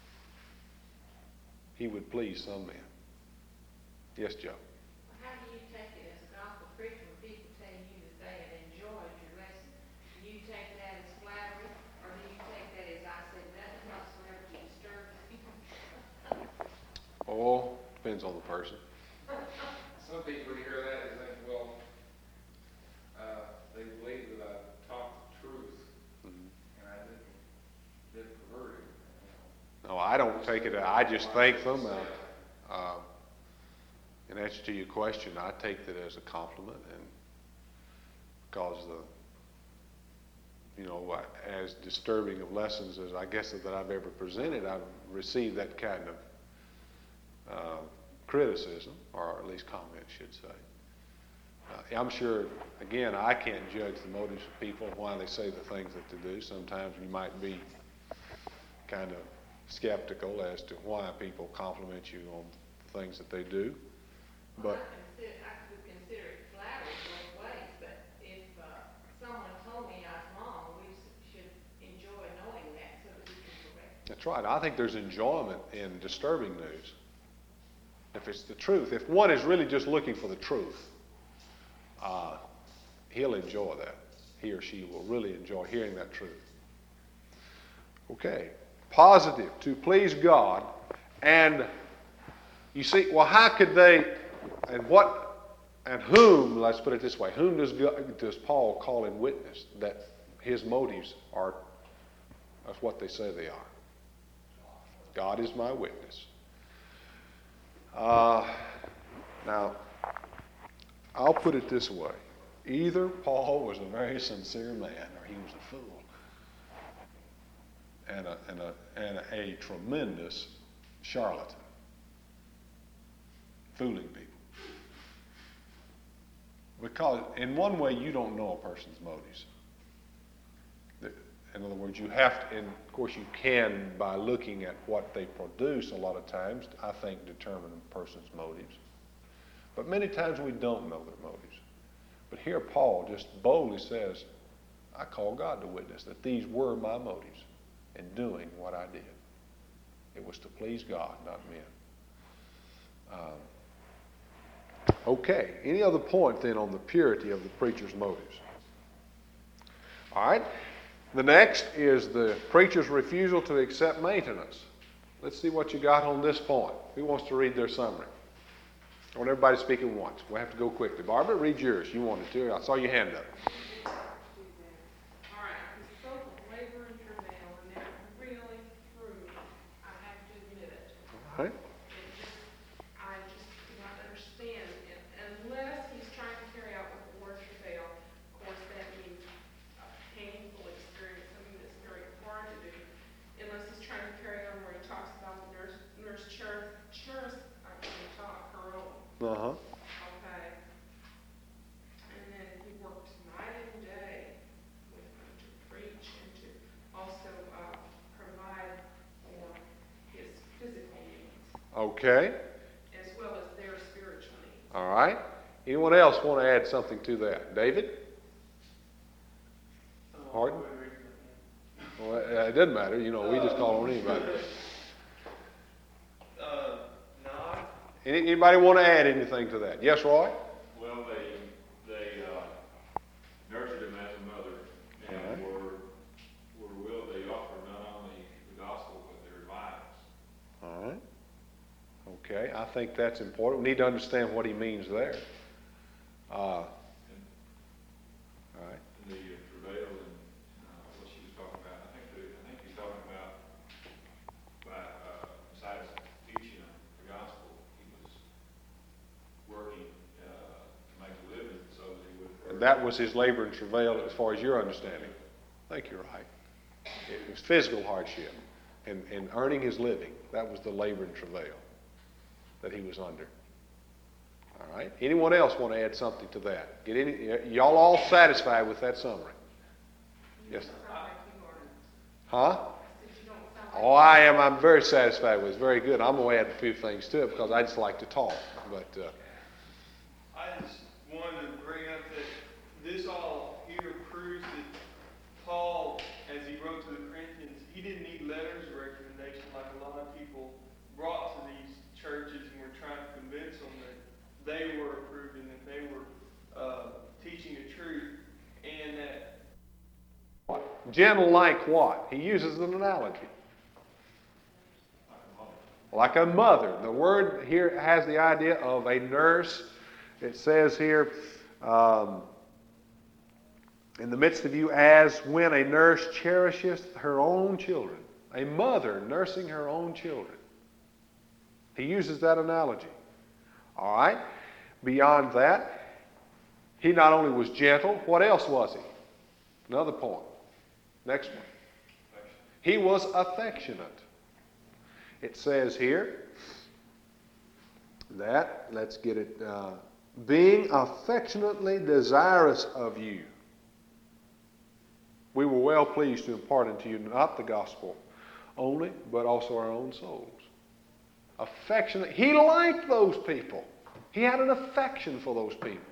he would please some men. Yes, Joe? How do you take it as a gospel preacher when people tell you that they have enjoyed your lesson? Do you take that as flattery, or do you take that as I said nothing whatsoever to disturb people? Oh, depends on the person. Some people hear that and think, well, uh, they believe that I talk the truth, Mhm. and I didn't, didn't pervert it. No, I don't take it. I just thank them. Uh, uh, in answer to your question, I take that as a compliment, and because the, you know, as disturbing of lessons as I guess that I've ever presented, I've received that kind of uh, criticism, or at least comment, I should say. Uh, I'm sure, again, I can't judge the motives of people and why they say the things that they do. Sometimes you might be kind of skeptical as to why people compliment you on the things that they do. Well, But I consider, I would consider it flattery both ways, but if uh, someone told me I was wrong, we s- should enjoy knowing that so that we can correct it. that's right. I think there's enjoyment in disturbing news. If it's the truth, if one is really just looking for the truth, uh, he'll enjoy that. He or she will really enjoy hearing that truth. Okay. Positive, to please God. And you see, well, how could they, and what, and whom, let's put it this way, whom does, God, does Paul call in witness that his motives are, that's what they say they are? God is my witness. Uh, now, I'll put it this way. Either Paul was a very sincere man, or he was a fool, and a, and a, and a tremendous charlatan, fooling people. Because in one way, you don't know a person's motives. In other words, you have to, and of course you can, by looking at what they produce a lot of times, I think, determine a person's motives. But many times we don't know their motives. But here Paul just boldly says, I call God to witness that these were my motives in doing what I did. It was to please God, not men. Um, okay, any other point then on the purity of the preacher's motives? All right. The next is the preacher's refusal to accept maintenance. Let's see what you got on this point. Who wants to read their summary? I want everybody to speak at once. We'll have to go quickly. Barbara, read yours. You wanted to. I saw your hand up. All right, he spoke of labor and travail, and that really threw me. I have to admit it. All right. It just, I just could not understand it unless he's trying to carry out what the word travail. Of course, that means a painful experience, something that's very hard to do. Unless he's trying to carry on where he talks about the nurse, nurse Cherith, Cherith, I can't talk, her own. Uh-huh. Okay. And then he worked night and day with them to preach and to also uh, provide for his physical needs Okay. as well as their spiritual needs. All right. Anyone else want to add something to that? David? Harden? Well, it, it doesn't matter. You know, we just call on anybody. Uh, no, I Any, anybody want to add anything to that? Yes, Roy? Well, they, they, uh, nurtured him as a mother, and Alright. were, were will, they offered not only the gospel, but their lives. All right. Okay, I think that's important. We need to understand what he means there. Uh, all right. And the uh, travail and uh, what she was talking about, I think, the, I think he's talking about, by, uh, besides teaching the gospel, he was working uh, to make a living so that he would. And that was his labor and travail as far as your understanding. I think you're right. It was physical hardship and, and earning his living. That was the labor and travail that he was under. All right. Anyone else want to add something to that? Get any? Y'all all satisfied with that summary? Yes. Huh? Oh, I am. I'm very satisfied with it. It's very good. I'm going to add a few things to it because I just like to talk. But uh, I just wanted to bring up that this all here proves that Paul, as he wrote to the Corinthians, he didn't need letters of recommendation like a lot of people brought to these churches and were trying to convince them that they were approved and that they were uh, teaching the truth, and that what? Gentle like what? He uses an analogy. Like a mother. The word here has the idea of a nurse. It says here, um, in the midst of you, as when a nurse cherisheth her own children. A mother nursing her own children. He uses that analogy. All right? Beyond that, he not only was gentle, what else was he? Another point. Next one. He was affectionate. It says here that, let's get it, uh, being affectionately desirous of you. We were well pleased to impart unto you not the gospel only, but also our own souls. Affectionate. He liked those people. He had an affection for those people.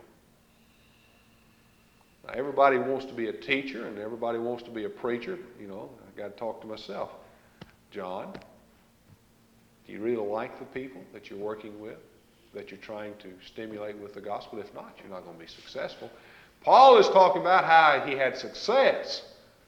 Now, everybody wants to be a teacher and everybody wants to be a preacher. You know, I got to talk to myself. John, do you really like the people that you're working with, that you're trying to stimulate with the gospel? If not, you're not going to be successful. Paul is talking about how he had success.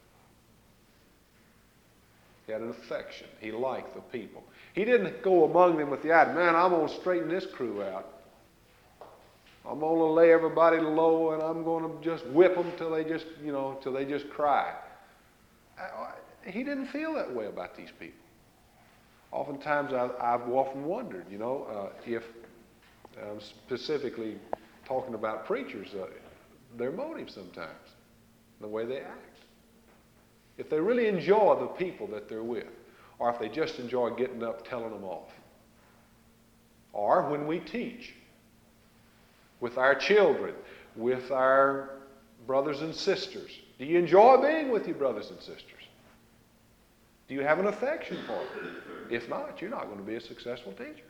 He had an affection. He liked the people. He didn't go among them with the idea, man, I'm going to straighten this crew out. I'm going to lay everybody low and I'm going to just whip them till they just, you know, till they just cry. He didn't feel that way about these people. Oftentimes I, I've often wondered, you know, uh, if I'm specifically talking about preachers, uh, their motives sometimes, the way they act. If they really enjoy the people that they're with, or if they just enjoy getting up telling them off. Or when we teach, with our children, with our brothers and sisters. Do you enjoy being with your brothers and sisters? Do you have an affection for them? If not, you're not going to be a successful teacher.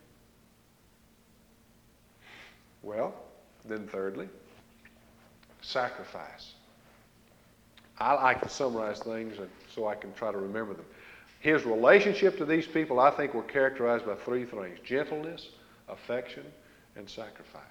Well, then thirdly, sacrifice. I like to summarize things so I can try to remember them. His relationship to these people, I think, were characterized by three things: gentleness, affection, and sacrifice.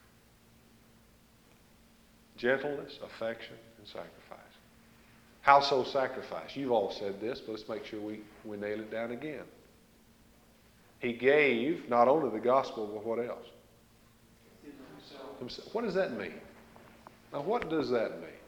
Gentleness, affection, and sacrifice. How so sacrifice? You've all said this, but let's make sure we, we nail it down again. He gave not only the gospel, but what else? Himself. What does that mean? Now, what does that mean?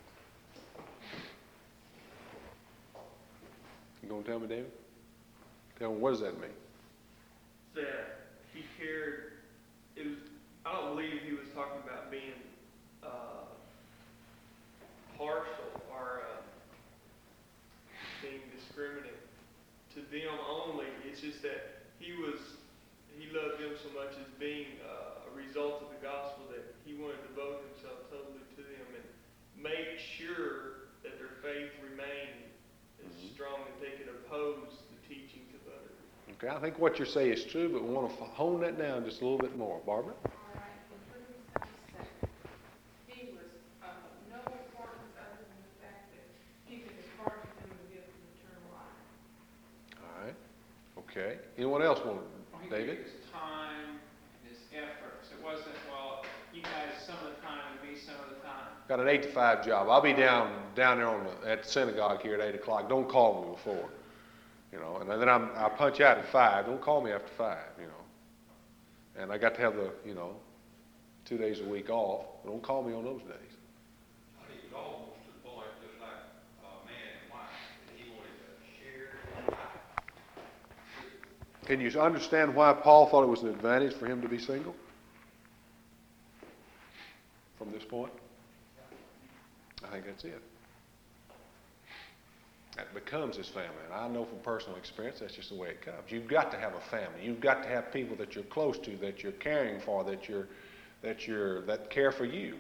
You going to tell me, David? Tell me, what does that mean? that he cared. It was, I don't believe he was talking about being uh, partial or uh, being discriminate to them only. It's just that he was he loved them so much as being uh, a result of the gospel that he wanted to devote himself totally to them and make sure that their faith remained as mm-hmm. strong that they could oppose the teachings of others. Okay, I think what you're saying is true, but we want to hone that down just a little bit more. Barbara? All right, in thirty-seven, he was of no importance other than the fact that he could impart to them the gift of eternal life. All right. Okay. Anyone else want to? Well, he David? gave his time and his efforts. It wasn't, well, you guys some of the time and me some of the time. Got an eight to five job. I'll be down down there on the, at the synagogue here at eight o'clock. Don't call me before, you know. And then I'm, I'll punch out at five. Don't call me after five, you know. And I got to have the, you know, two days a week off. Don't call me on those days. He was almost to the point, just like a man and wife, that he wanted to share his life. Can you understand why Paul thought it was an advantage for him to be single? From this point? I think that's it. That becomes his family. And I know from personal experience that's just the way it comes. You've got to have a family. You've got to have people that you're close to, that you're caring for, that you're that you're that care for you.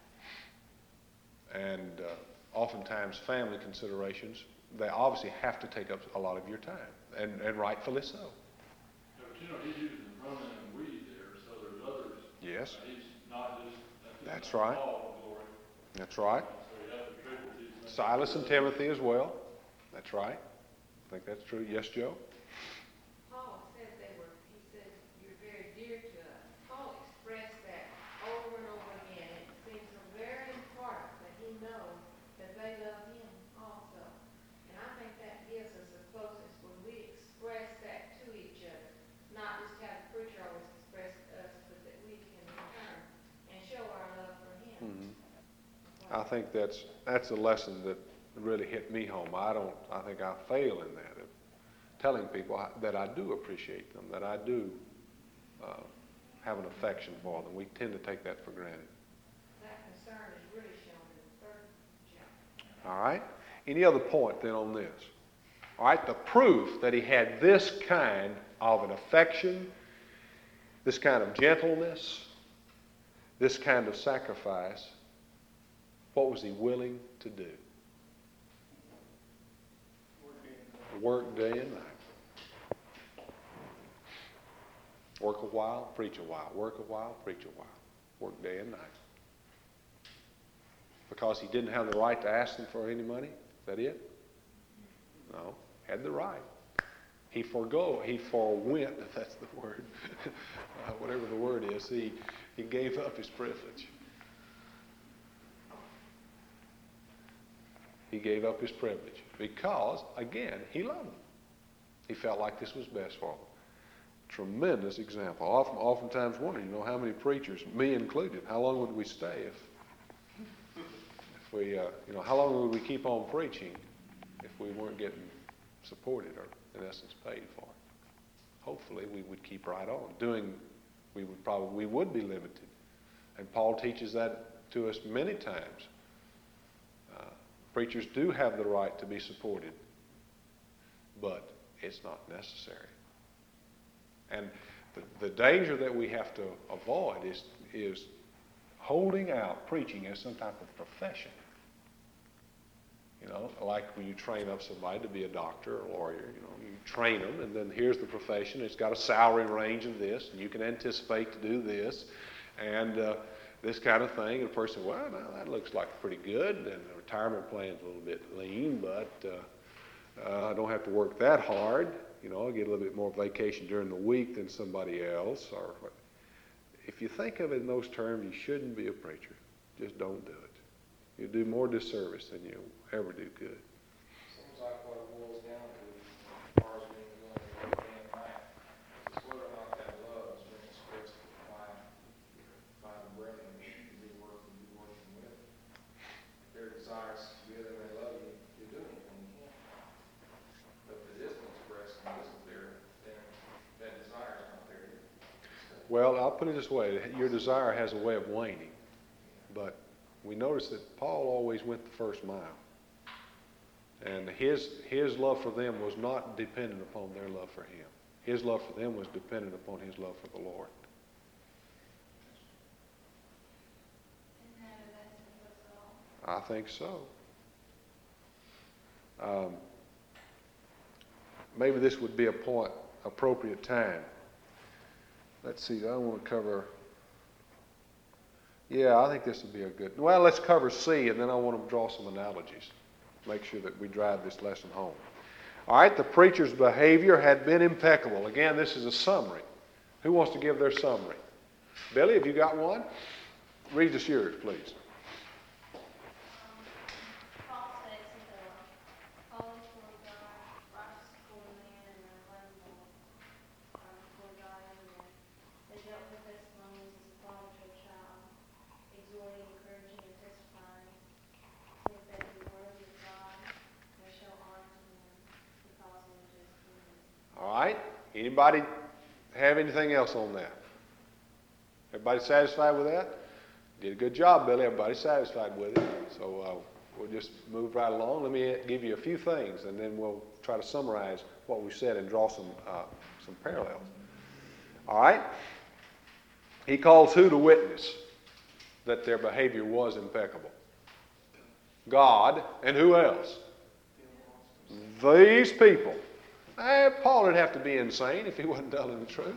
And uh, oftentimes family considerations, they obviously have to take up a lot of your time, and, and rightfully so. Yeah, but you know, he's using the pronoun we there, so there's others. Yes. Uh, He's not just. That's right. Paul, Lord. That's right. So you have to treat with these men. Silas and Timothy as well. That's right. I think that's true. Yes, Joe? Paul said they were, he said, you're very dear to us. Paul expressed that over and over again. It seems so very important that he knows that they love him also. And I think that gives us the closest when we express that to each other. Not just have the preacher always express to us, but that we can return and show our love for him. Mm-hmm. I think that's that's a lesson that really hit me home. I don't. I think I fail in that, of telling people I, that I do appreciate them, that I do uh, have an affection for them. We tend to take that for granted. That concern is really shown in the third chapter. All right. Any other point then on this? All right. The proof that he had this kind of an affection, this kind of gentleness, this kind of sacrifice. What was he willing to do? Work day and night. Work a while, preach a while. Work a while, preach a while. Work day and night. Because he didn't have the right to ask them for any money? Is that it? No. Had the right. He forgo, he forwent, if that's the word, uh, whatever the word is, he, he gave up his privilege. He gave up his privilege because, again, he loved them. He felt like this was best for them. Tremendous example. Often, oftentimes wonder, you know, how many preachers, me included, how long would we stay if, if we, uh, you know, how long would we keep on preaching if we weren't getting supported or, in essence, paid for it? Hopefully, we would keep right on doing. We would probably we would be limited, and Paul teaches that to us many times. Preachers do have the right to be supported, but it's not necessary. And the, the danger that we have to avoid is, is holding out preaching as some type of profession. You know, like when you train up somebody to be a doctor or a lawyer, you know, you train them, and then here's the profession. It's got a salary range of this, and you can anticipate to do this, and uh, this kind of thing. And the person, well, now that looks like pretty good, and the retirement plan's a little bit lean, but uh, uh, I don't have to work that hard. You know, I get a little bit more vacation during the week than somebody else. Or if you think of it in those terms, you shouldn't be a preacher. Just don't do it. You do more disservice than you ever do good. Seems like what it boils down to, as far as being willing to work day and night, is whether or not that love is being expressed by, by the brethren that you be working, be working with. Their desires to be there, they love you, you do anything you can. But if it isn't expressed and isn't there, then that desire is not there either. Well, I'll put it this way. Your desire has a way of waning. But we notice that Paul always went the first mile. And his, his love for them was not dependent upon their love for him. His love for them was dependent upon his love for the Lord. Isn't that a lesson for us all? I think so. Um, maybe this would be a point, appropriate time. Let's see, I don't want to cover... Yeah, I think this would be a good... Well, let's cover C, and then I want to draw some analogies. Make sure that we drive this lesson home. All right, the preacher's behavior had been impeccable. Again, this is a summary. Who wants to give their summary? Billy, have you got one? Read us yours, please. Paul says he's a holy before God, righteous before man, and unblameable uh, before God and man. They dealt Anybody have anything else on that? Everybody satisfied with that? Did a good job, Billy. Everybody's satisfied with it. So uh, we'll just move right along. Let me give you a few things, and then we'll try to summarize what we said and draw some uh, some parallels. All right? He calls who to witness that their behavior was impeccable? God, and who else? These people. Eh, Paul would have to be insane if he wasn't telling the truth.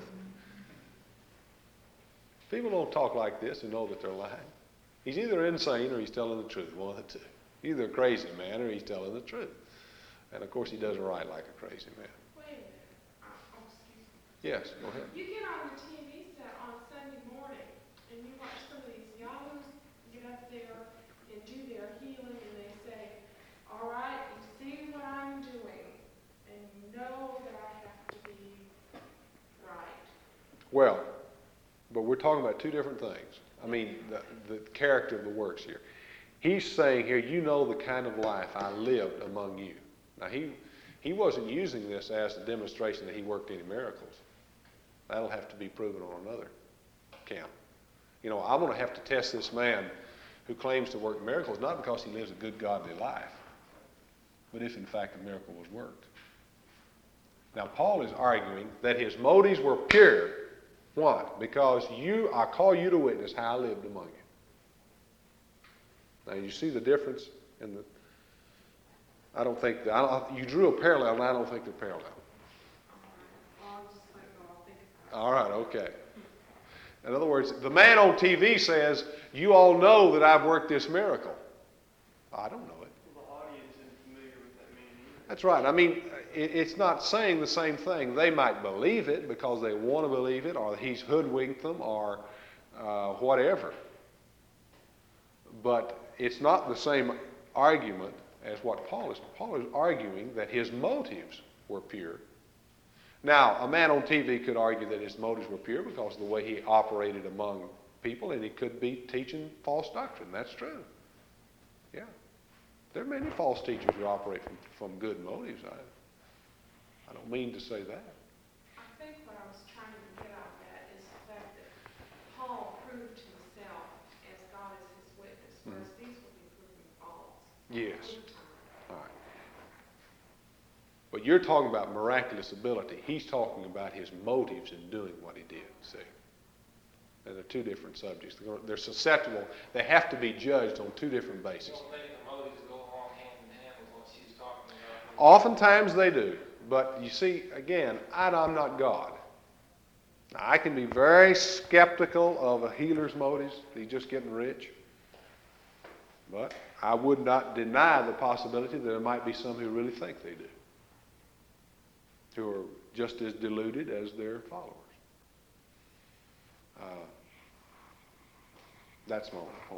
People don't talk like this and know that they're lying. He's either insane or he's telling the truth, one of the two. Either a crazy man or he's telling the truth. And of course he doesn't write like a crazy man. Wait a minute. Uh, oh, excuse me. Yes, go ahead. You get on the T V set on Sunday morning, and you watch some of these yahoos get up there and do their healing, and they say, all right, you see what I'm doing, and you know that I have to be right. Well, but we're talking about two different things. I mean, the, the character of the works here. He's saying here, you know the kind of life I lived among you. Now, he, he wasn't using this as a demonstration that he worked any miracles. That'll have to be proven on another count. You know, I'm going to have to test this man who claims to work miracles, not because he lives a good, godly life, but if, in fact, a miracle was worked. Now, Paul is arguing that his motives were pure. Why? Because you, I call you to witness how I lived among you. Now, you see the difference in the... I don't think... that, I don't, you drew a parallel, and I don't think they're parallel. I'll just think, I'll think All right, okay. In other words, the man on T V says, you all know that I've worked this miracle. I don't know it. The audience isn't familiar with that meaning either. That's right. I mean, it, it's not saying the same thing. They might believe it because they want to believe it, or he's hoodwinked them, or uh, whatever. But it's not the same argument as what Paul is. Paul is arguing that his motives were pure. Now, a man on T V could argue that his motives were pure because of the way he operated among people, and he could be teaching false doctrine. That's true. Yeah. There are many false teachers who operate from, from good motives. I, I don't mean to say that. I think what I was trying to get out of that is the fact that Paul proved himself as God is his witness, whereas mm-hmm. these would be proven false. Yes. All right. But you're talking about miraculous ability. He's talking about his motives in doing what he did, see. And they're two different subjects. They're, they're susceptible. They have to be judged on two different bases. You don't think the motives go along hand in hand with what she's talking about? Oftentimes they do. But you see, again, I, I'm not God. Now, I can be very skeptical of a healer's motives. He's just getting rich. But I would not deny the possibility that there might be some who really think they do, who are just as deluded as their followers. Uh, that's my only point.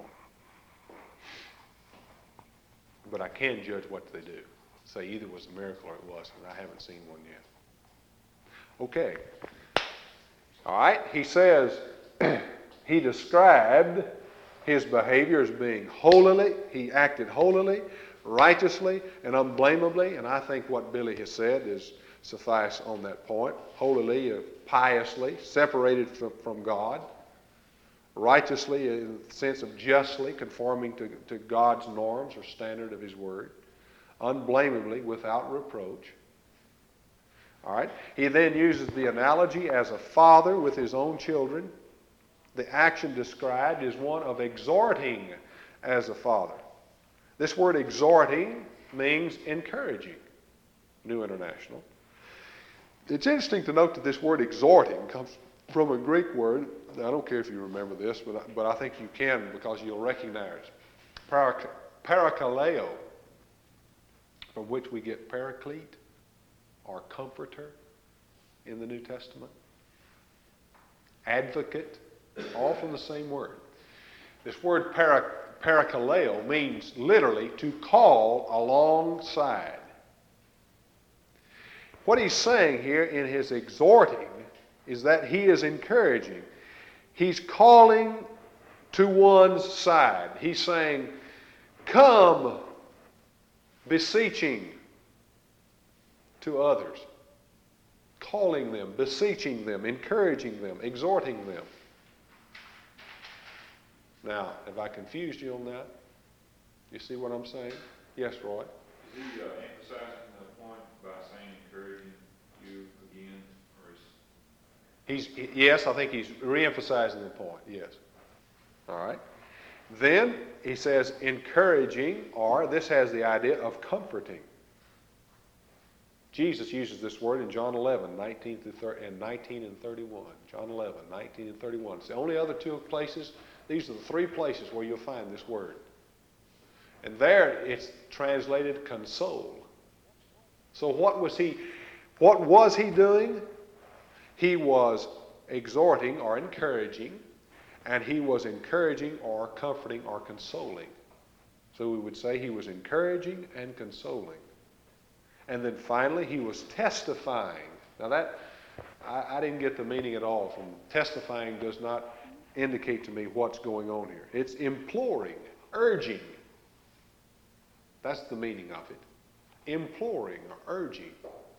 But I can judge what they do. Say either it was a miracle or it wasn't. I haven't seen one yet. Okay. All right. He says he described his behavior as being holily. He acted holily, righteously, and unblameably. And I think what Billy has said is suffice on that point. Holily, uh, piously, separated from, from God. Righteously, in the sense of justly, conforming to, to God's norms or standard of his word. Unblameably, without reproach. All right. He then uses the analogy as a father with his own children. The action described is one of exhorting as a father. This word exhorting means encouraging. New International. It's interesting to note that this word exhorting comes from a Greek word. I don't care if you remember this, but I, but I think you can because you'll recognize it. Parak- parakaleo, from which we get paraclete or comforter in the New Testament. Advocate, all from the same word. This word para, parakaleo means literally to call alongside. What he's saying here in his exhorting is that he is encouraging. He's calling to one's side. He's saying, come, beseeching to others. calling them, beseeching them, encouraging them, exhorting them. Now, have I confused you on that? You see what I'm saying? Yes, Roy? Is he uh, emphasizing the point by saying encouraging you again, or is? He's, he- yes, I think he's re-emphasizing the point, yes. All right. Then he says encouraging, or this has the idea of comforting. Jesus uses this word in John eleven, nineteen through thirty, and nineteen and thirty-one. John eleven, nineteen and thirty-one. It's the only other two places. These are the three places where you'll find this word. And there it's translated console. So what was he, what was he doing? He was exhorting or encouraging, and he was encouraging or comforting or consoling. So we would say he was encouraging and consoling. And then finally, he was testifying. Now that, I, I didn't get the meaning at all from testifying. Does not indicate to me what's going on here. It's imploring, urging. That's the meaning of it. Imploring or urging.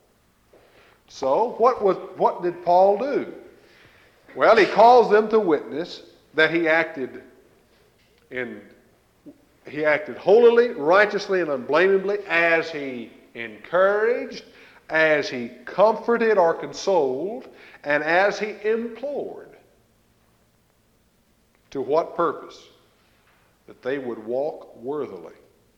So what was, what did Paul do? Well, he calls them to witness that he acted in, he acted holily, righteously, and unblameably as he encouraged, as he comforted or consoled, and as he implored. To what purpose? That they would walk worthily.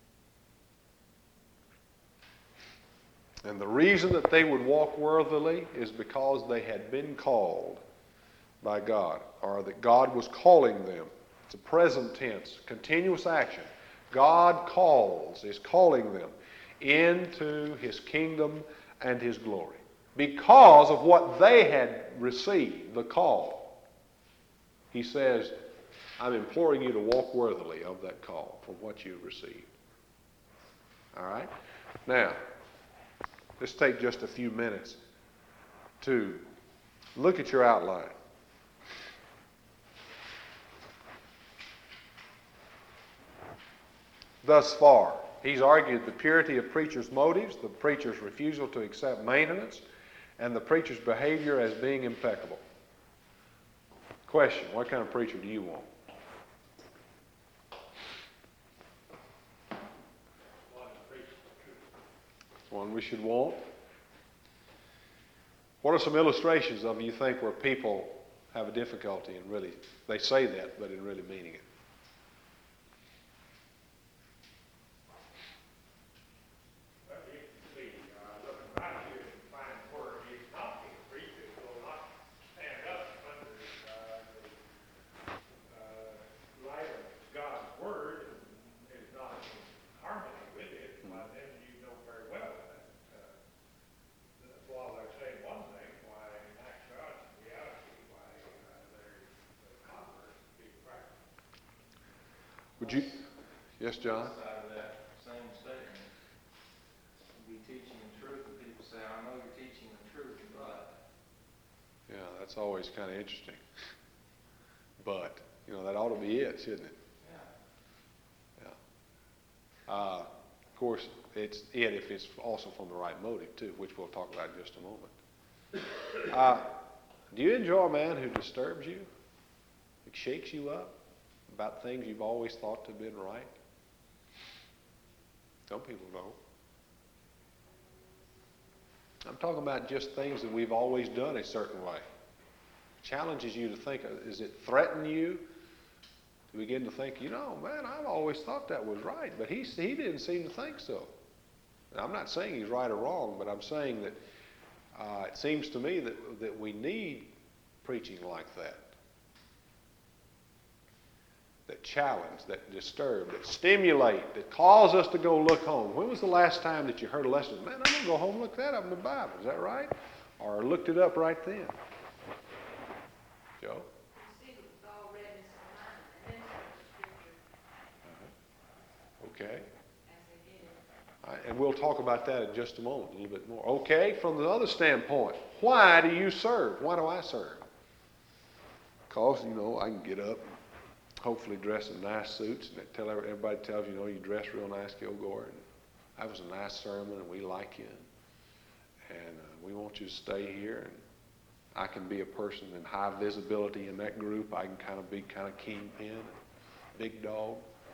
And the reason that they would walk worthily is because they had been called by God, or that God was calling them. It's a present tense, continuous action. God calls, is calling them into his kingdom and his glory because of what they had received, the call. He says, I'm imploring you to walk worthily of that call from what you've received. All right? Now, let's take just a few minutes to look at your outline. Thus far, he's argued the purity of preachers' motives, the preacher's refusal to accept maintenance, and the preacher's behavior as being impeccable. Question, what kind of preacher do you want? One we should want. What are some illustrations of you think where people have a difficulty in really, they say that, but in really meaning it? Well, you can see, uh, looking back here and find where he's not being preached, will not stand up under uh, the uh, light of God's Word and is not in harmony with it, well, then you know very well that uh, that while they're saying one thing, why in actuality, in reality, why uh, they're the converse being practiced. Would you? Yes, John? Side of that same statement, be teaching the truth, and people say, I know you're teaching the truth, but. Yeah, that's always kind of interesting. But, you know, that ought to be it, shouldn't it? Yeah. Yeah. Uh, of course, it's it if it's also from the right motive, too, which we'll talk about in just a moment. Uh, do you enjoy a man who disturbs you? Who shakes you up about things you've always thought to have been right? Some people don't. I'm talking about just things that we've always done a certain way. Challenges you to think, does it threaten you to begin to think, you know, man, I've always thought that was right, but he, he didn't seem to think so. Now, I'm not saying he's right or wrong, but I'm saying that uh, it seems to me that, that we need preaching like that. That challenge, that disturb, that stimulate, that cause us to go look home. When was the last time that you heard a lesson? Man, I'm going to go home and look that up in the Bible. Is that right? Or looked it up right then? Joe? See, it was all read in some mind, and then some scripture Okay. as they did it. All right, and we'll talk about that in just a moment, a little bit more. Okay, from the other standpoint, why do you serve? Why do I serve? Because, you know, I can get up, hopefully dress in nice suits, and tell everybody tells you, you know, you dress real nice, Kilgore, and that was a nice sermon, and we like you. And uh, we want you to stay here. And I can be a person in high visibility in that group. I can kind of be kind of kingpin, big dog.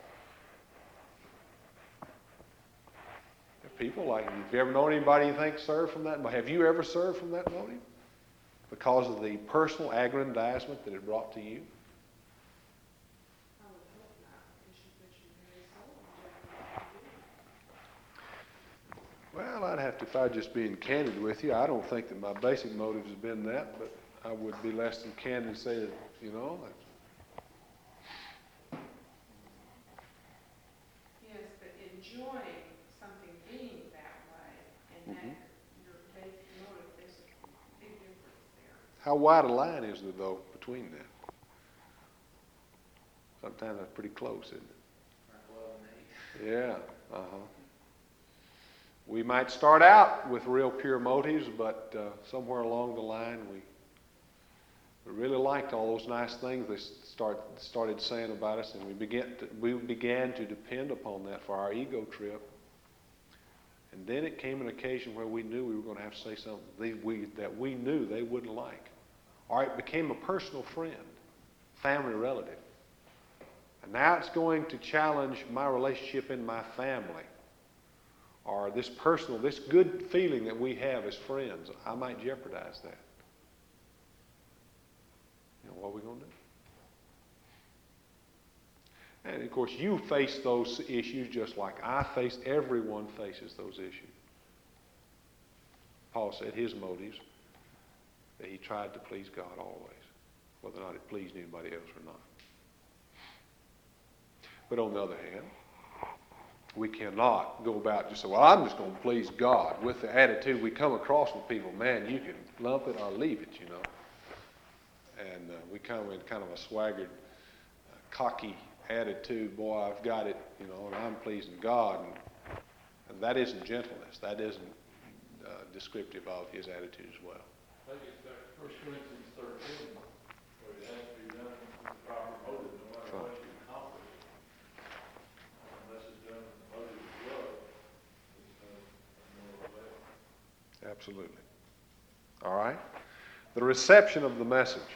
People like, have you ever known anybody you think served from that? Have you ever served from that motive? Because of the personal aggrandizement that it brought to you? I would hope not, because you put your very soul in jeopardy. Well, I'd have to, if I just being candid with you, I don't think that my basic motive has been that, but I would be less than candid and say that, you know, that Yes, but enjoying something being that way, and Mhm. that your basic motive, there's a big difference there. how wide a line is there, though, between that? Sometimes that's pretty close, isn't it? Like love and hate. Yeah, uh-huh. We might start out with real pure motives, but uh, somewhere along the line we, we really liked all those nice things they start, started saying about us, and we began, to, we began to depend upon that for our ego trip. And then it came an occasion where we knew we were going to have to say something they, we, that we knew they wouldn't like. Or it became a personal friend, family relative. And now it's going to challenge my relationship in my family. Or this personal, this good feeling that we have as friends. I might jeopardize that. You know, what are we going to do? And of course, you face those issues just like I face. Everyone faces those issues. Paul said his motives, that he tried to please God always, whether or not it pleased anybody else or not. But on the other hand, we cannot go about just say, well, I'm just going to please God, with the attitude we come across with people. Man, you can lump it or leave it, you know. And uh, we come in kind of a swaggered, uh, cocky attitude. Boy, I've got it, you know, and I'm pleasing God. And, and that isn't gentleness. That isn't uh, descriptive of his attitude as well. I think it's back to First Corinthians thirteen, where it has to be done with the proper motive, no matter Right. what you accomplish. Unless it's done with the motive of love, it's done more or less. Absolutely. All right? The reception of the message.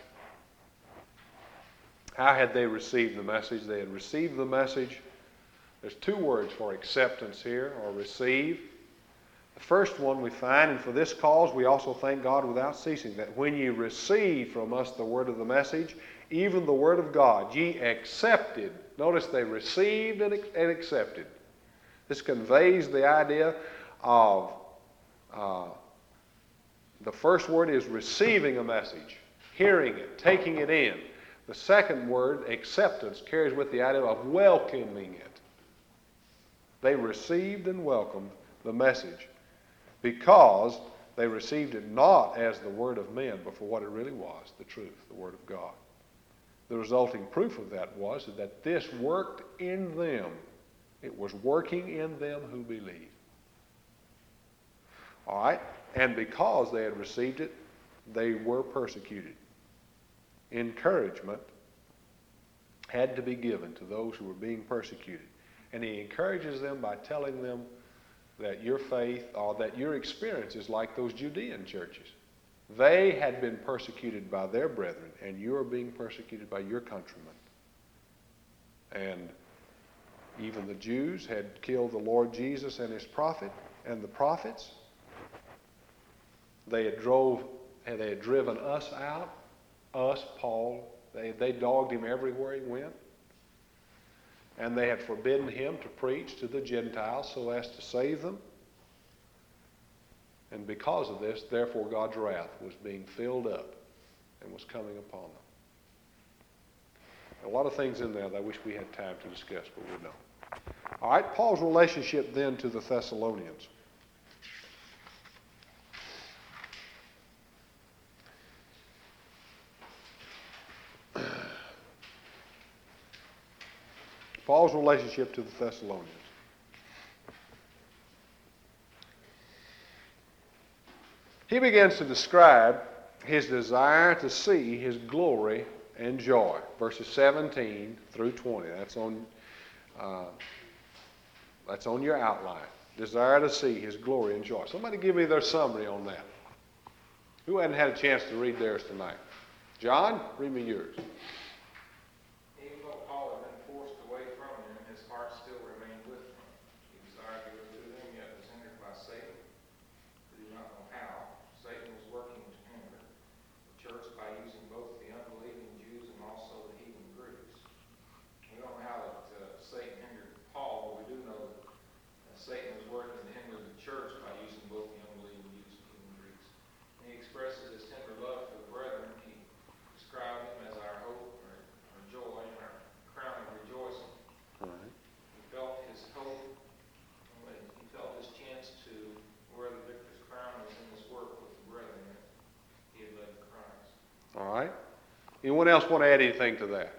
How had they received the message? They had received the message. There's two words for acceptance here, or receive. The first one we find, and for this cause we also thank God without ceasing, that when ye received from us the word of the message, even the word of God, ye accepted. Notice they received and, and accepted. This conveys the idea of, uh, the first word is receiving a message, hearing it, taking it in. The second word, acceptance, carries with the idea of welcoming it. They received and welcomed the message because they received it not as the word of men, but for what it really was, the truth, the word of God. The resulting proof of that was that this worked in them. It was working in them who believe. All right? And because they had received it, they were persecuted. Encouragement had to be given to those who were being persecuted. And he encourages them by telling them that your faith, or that your experience is like those Judean churches. They had been persecuted by their brethren, and you are being persecuted by your countrymen. And even the Jews had killed the Lord Jesus and his prophet and the prophets. They had drove, they had driven us out, us, Paul. They, they dogged him everywhere he went. And they had forbidden him to preach to the Gentiles so as to save them. And because of this, therefore God's wrath was being filled up and was coming upon them. A lot of things in there that I wish we had time to discuss, but we don't. All right, Paul's relationship then to the Thessalonians. Paul's relationship to the Thessalonians. He begins to describe his desire to see his glory and joy. Verses seventeen through twenty. That's on, uh, that's on your outline. Desire to see his glory and joy. Somebody give me their summary on that. Who hadn't had a chance to read theirs tonight? John, read me yours. Even though Paul had been forced away from them, his heart still remained with them. He desired to go to them, yet was hindered by Satan. We do not know how. Satan was working to hinder the church by using both the unbelieving Jews and also the heathen Greeks. We don't know how that uh, Satan hindered Paul, but we do know that uh, Satan was working to hinder the church by using both the unbelieving Jews and heathen Greeks. And he expresses his tender love for the brethren. He described him as our hope, our, our joy, and our crown of rejoicing. All right. He felt his hope, and he felt his chance to wear the victor's crown was in his work with the brethren that he had led to Christ. All right. Anyone else want to add anything to that?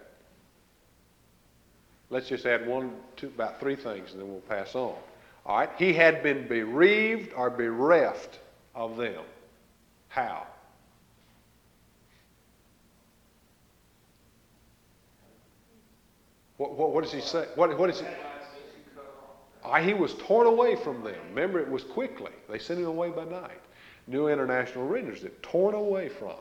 Let's just add one, two, about three things, and then we'll pass on. All right. He had been bereaved or bereft of them. How? What, what, what does he say? What, what is he? Ah, he was torn away from them. Remember, it was quickly. They sent him away by night. New International renders it torn away from.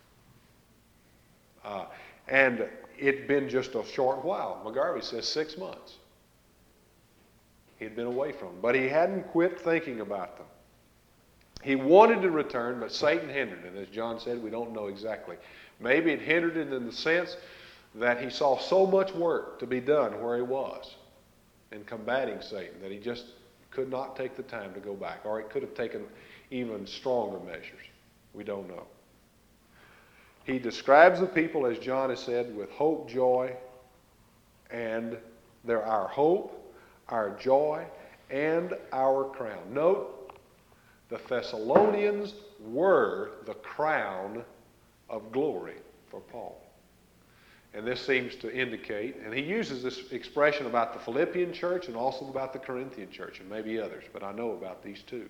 Uh, and it'd been just a short while. McGarvey says six months. He'd been away from them. But he hadn't quit thinking about them. He wanted to return, but Satan hindered it. As John said, we don't know exactly. Maybe it hindered it in the sense that he saw so much work to be done where he was in combating Satan that he just could not take the time to go back. Or it could have taken even stronger measures. We don't know. He describes the people, as John has said, with hope, joy, and they're our hope, our joy, and our crown. Note, the Thessalonians were the crown of glory for Paul. And this seems to indicate, and he uses this expression about the Philippian church and also about the Corinthian church and maybe others, but I know about these two.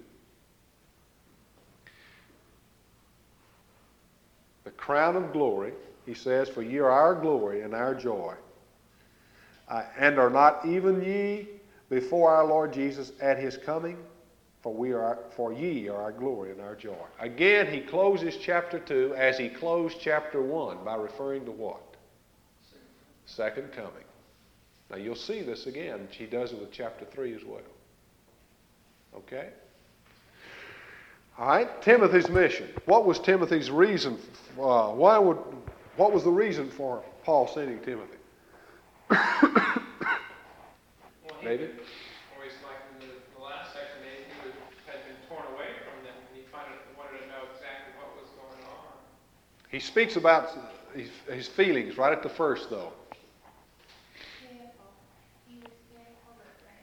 The crown of glory, he says, for ye are our glory and our joy. Uh, and are not even ye before our Lord Jesus at his coming? For we are, for ye are our glory and our joy. Again, he closes chapter two as he closed chapter one by referring to what? Second coming. Now you'll see this again. She does it with chapter three as well. Okay? All right, Timothy's mission. What was Timothy's reason? Uh, why would? What was the reason for Paul sending Timothy? Well, he David? was- Or he's like in the, the last section, he, he was, had been torn away from them, and he finally wanted to know exactly what was going on. He speaks about his, his feelings right at the first, though. Careful. He was careful that they,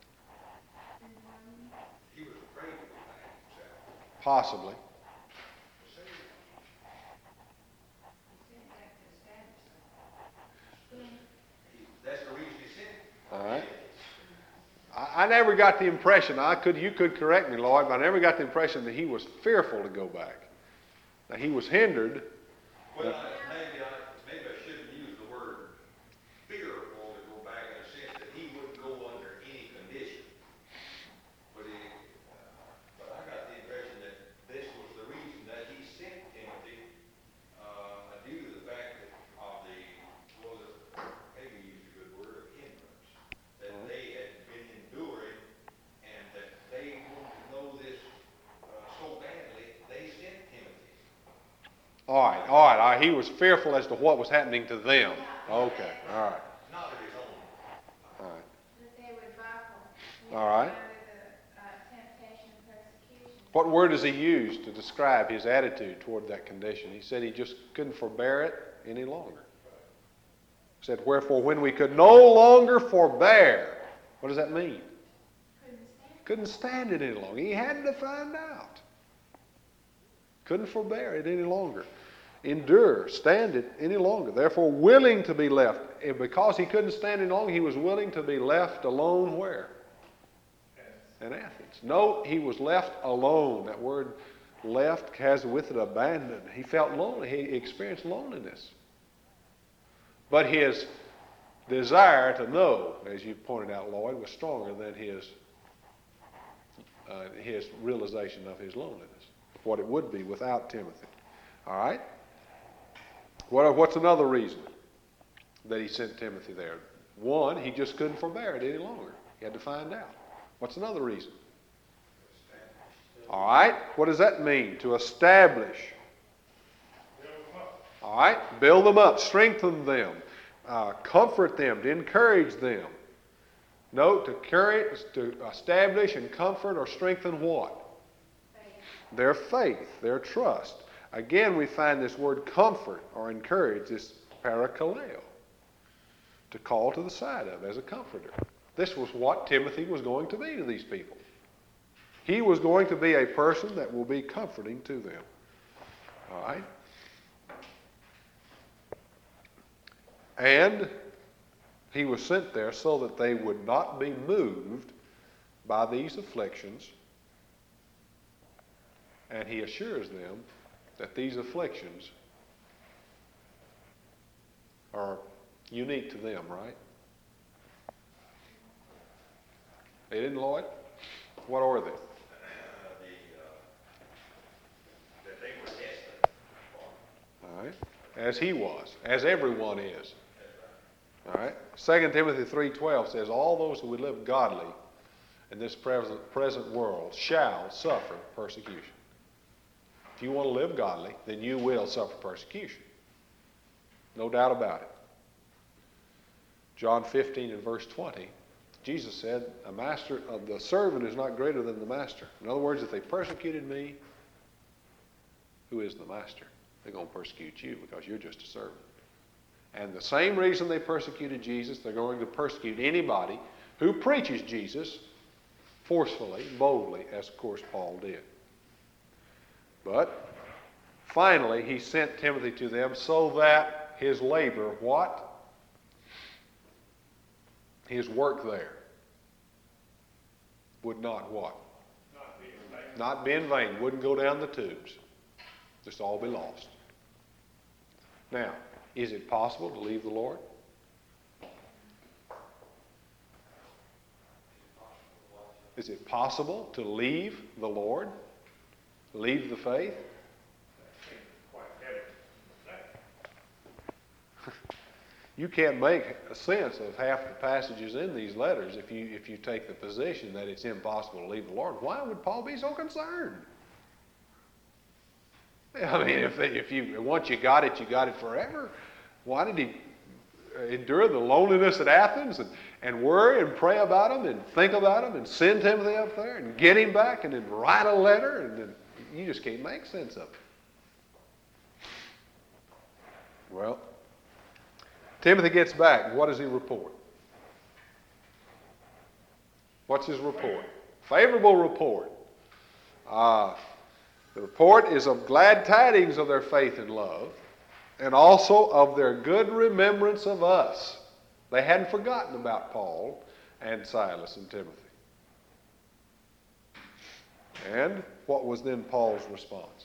um, He was afraid to go back himself. Possibly. He- That's the reason he sent him. All right. I, I never got the impression, I could, you could correct me, Lloyd, but I never got the impression that he was fearful to go back. Now, he was hindered. Well, I- maybe I, maybe I shouldn't use the word fearful to go back in a sense that he wouldn't go under any condition. But he, uh, but I got the impression that this was the reason that he sent Timothy, uh, due to the fact that of the, was it, maybe use a good word, of hindrance, that they had been enduring and that they wanted to know this, uh, so badly, they sent Timothy. All right, all right, all right. He was fearful as to what was happening to them. Okay, all right, Not of his own. all right. that they would buckle. All right. Under the, uh, temptation and persecution. What word does he use to describe his attitude toward that condition? He said he just couldn't forbear it any longer. He said, wherefore, when we could no longer forbear, what does that mean? Couldn't stand. Couldn't stand it any longer. He had to find out. Couldn't forbear it any longer. Endure, stand it any longer. Therefore, willing to be left. And because he couldn't stand it any longer, he was willing to be left alone where? In Athens. Note, he was left alone. That word left has with it abandoned. He felt lonely. He experienced loneliness. But his desire to know, as you pointed out, Lloyd, was stronger than his, uh, his realization of his loneliness. what it would be without Timothy. All right? What, what's another reason that he sent Timothy there? One, he just couldn't forbear it any longer. He had to find out. What's another reason? All right? What does that mean? To establish. All right? Build them up. Strengthen them. Uh, comfort them. To encourage them. Note, to carry, to establish and comfort or strengthen what? Faith. Their faith, their trust. Again, we find this word comfort or encourage, this parakaleo, to call to the side of as a comforter. This was what Timothy was going to be to these people. He was going to be a person that will be comforting to them. All right? And he was sent there so that they would not be moved by these afflictions. And he assures them that these afflictions are unique to them, right? They didn't, Lloyd? What are they? Uh, the, uh, that they were destined for. All right. As he was, as everyone is. All right. Second Timothy three twelve says, all those who would live godly in this present, present world shall suffer persecution. If you want to live godly, then you will suffer persecution. No doubt about it. John fifteen and verse twenty, Jesus said, a master of the servant is not greater than the master. In other words, if they persecuted me, who is the master? They're going to persecute you because you're just a servant. And the same reason they persecuted Jesus, they're going to persecute anybody who preaches Jesus forcefully, boldly, as of course Paul did. But finally, he sent Timothy to them so that his labor, what? His work there would not what? Not be in vain. Not be in vain. Wouldn't go down the tubes. Just all be lost. Now, is it possible to leave the Lord? Is it possible to leave the Lord? Leave the faith? That seems quite evident. You can't make a sense of half the passages in these letters if you if you take the position that it's impossible to leave the Lord. Why would Paul be so concerned? I mean, if if you once you got it, you got it forever. Why did he endure the loneliness at Athens and, and worry and pray about him and think about him and send Timothy up there and get him back and then write a letter and then you just can't make sense of it. Well, Timothy gets back. What does he report? What's his report? Favorable report. Uh, the report is of glad tidings of their faith and love, and also of their good remembrance of us. They hadn't forgotten about Paul and Silas and Timothy. And what was then Paul's response?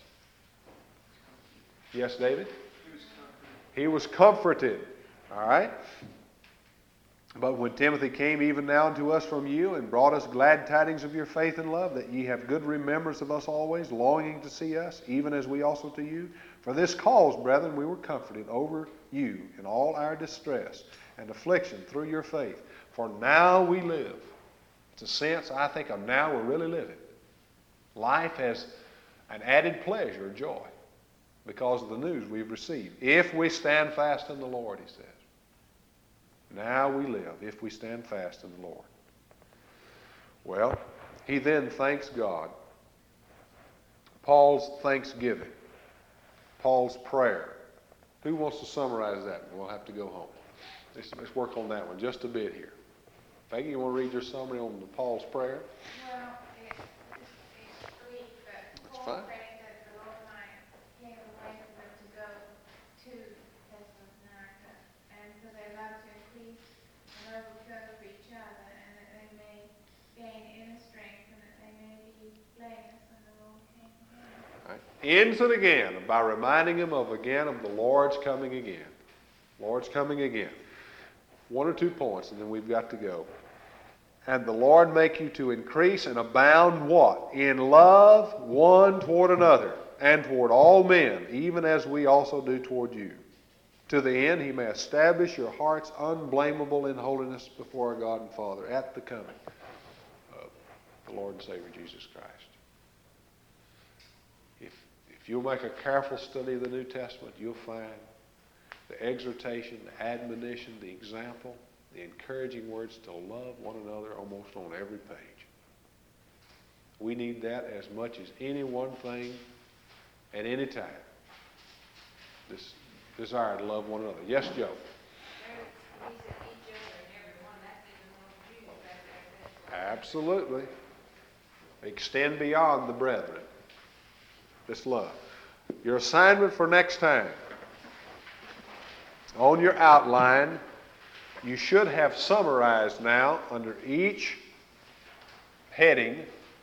Yes, David? He was comforted. All right? But when Timothy came even now unto us from you and brought us glad tidings of your faith and love, that ye have good remembrance of us always, longing to see us, even as we also to you. For this cause, brethren, we were comforted over you in all our distress and affliction through your faith. For now we live. It's a sense, I think, of now we're really living. Life has an added pleasure, joy, because of the news we've received. If we stand fast in the Lord, he says. Now we live if we stand fast in the Lord. Well, he then thanks God. Paul's thanksgiving. Paul's prayer. Who wants to summarize that? We'll have to go home. Let's, let's work on that one just a bit here. Peggy, you want to read your summary on the Paul's prayer? Well, it's, it's brief, but That's Paul fine. prayed that the Lord might pave a way for them to go to Thessalonica, and for their love to increase and overflow for each other, and that they may gain inner strength, and that they may be blameless when the Lord came again. All right. Ends it again by reminding him of again of the Lord's coming again. Lord's coming again. One or two points, and then we've got to go. And the Lord make you to increase and abound what? In love one toward another, and toward all men, even as we also do toward you. To the end he may establish your hearts unblameable in holiness before our God and Father at the coming of the Lord and Savior Jesus Christ. If, if you'll make a careful study of the New Testament, you'll find the exhortation, the admonition, the example, the encouraging words to love one another almost on every page. We need that as much as any one thing at any time. This desire to love one another. Yes, Joe? There, he said each other and everyone, that's even among Jews, that, that, that's. Absolutely. Extend beyond the brethren. This love. Your assignment for next time. On your outline, you should have summarized now under each heading.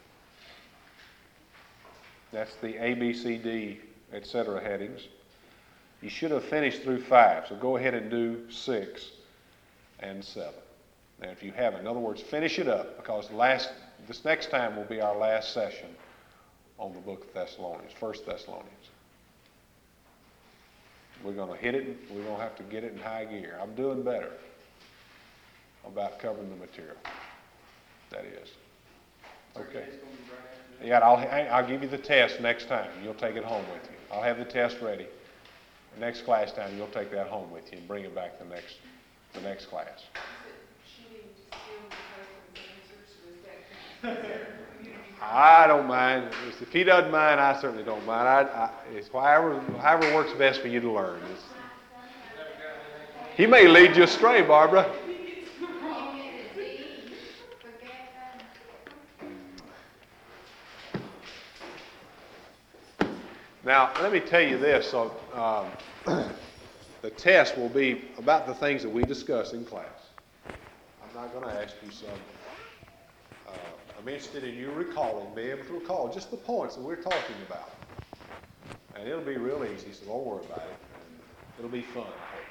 That's the A, B, C, D, et cetera headings. You should have finished through five, so go ahead and do six and seven. Now, if you haven't, in other words, finish it up, because last this next time will be our last session on the book of Thessalonians, First Thessalonians. We're going to hit it. We're going to have to get it in high gear. I'm doing better about covering the material. That is. Okay. Yeah, I'll, I'll give you the test next time. You'll take it home with you. I'll have the test ready. The next class time, you'll take that home with you and bring it back the next, the next class. I don't mind. If he doesn't mind, I certainly don't mind. I, I, it's however, however works best for you to learn. It's, he may lead you astray, Barbara. Now, let me tell you this. So, um, the test will be about the things that we discuss in class. I'm not going to ask you some. Uh, I'm interested in you recalling, being able to recall just the points that we're talking about. And it'll be real easy, so don't worry about it. It'll be fun for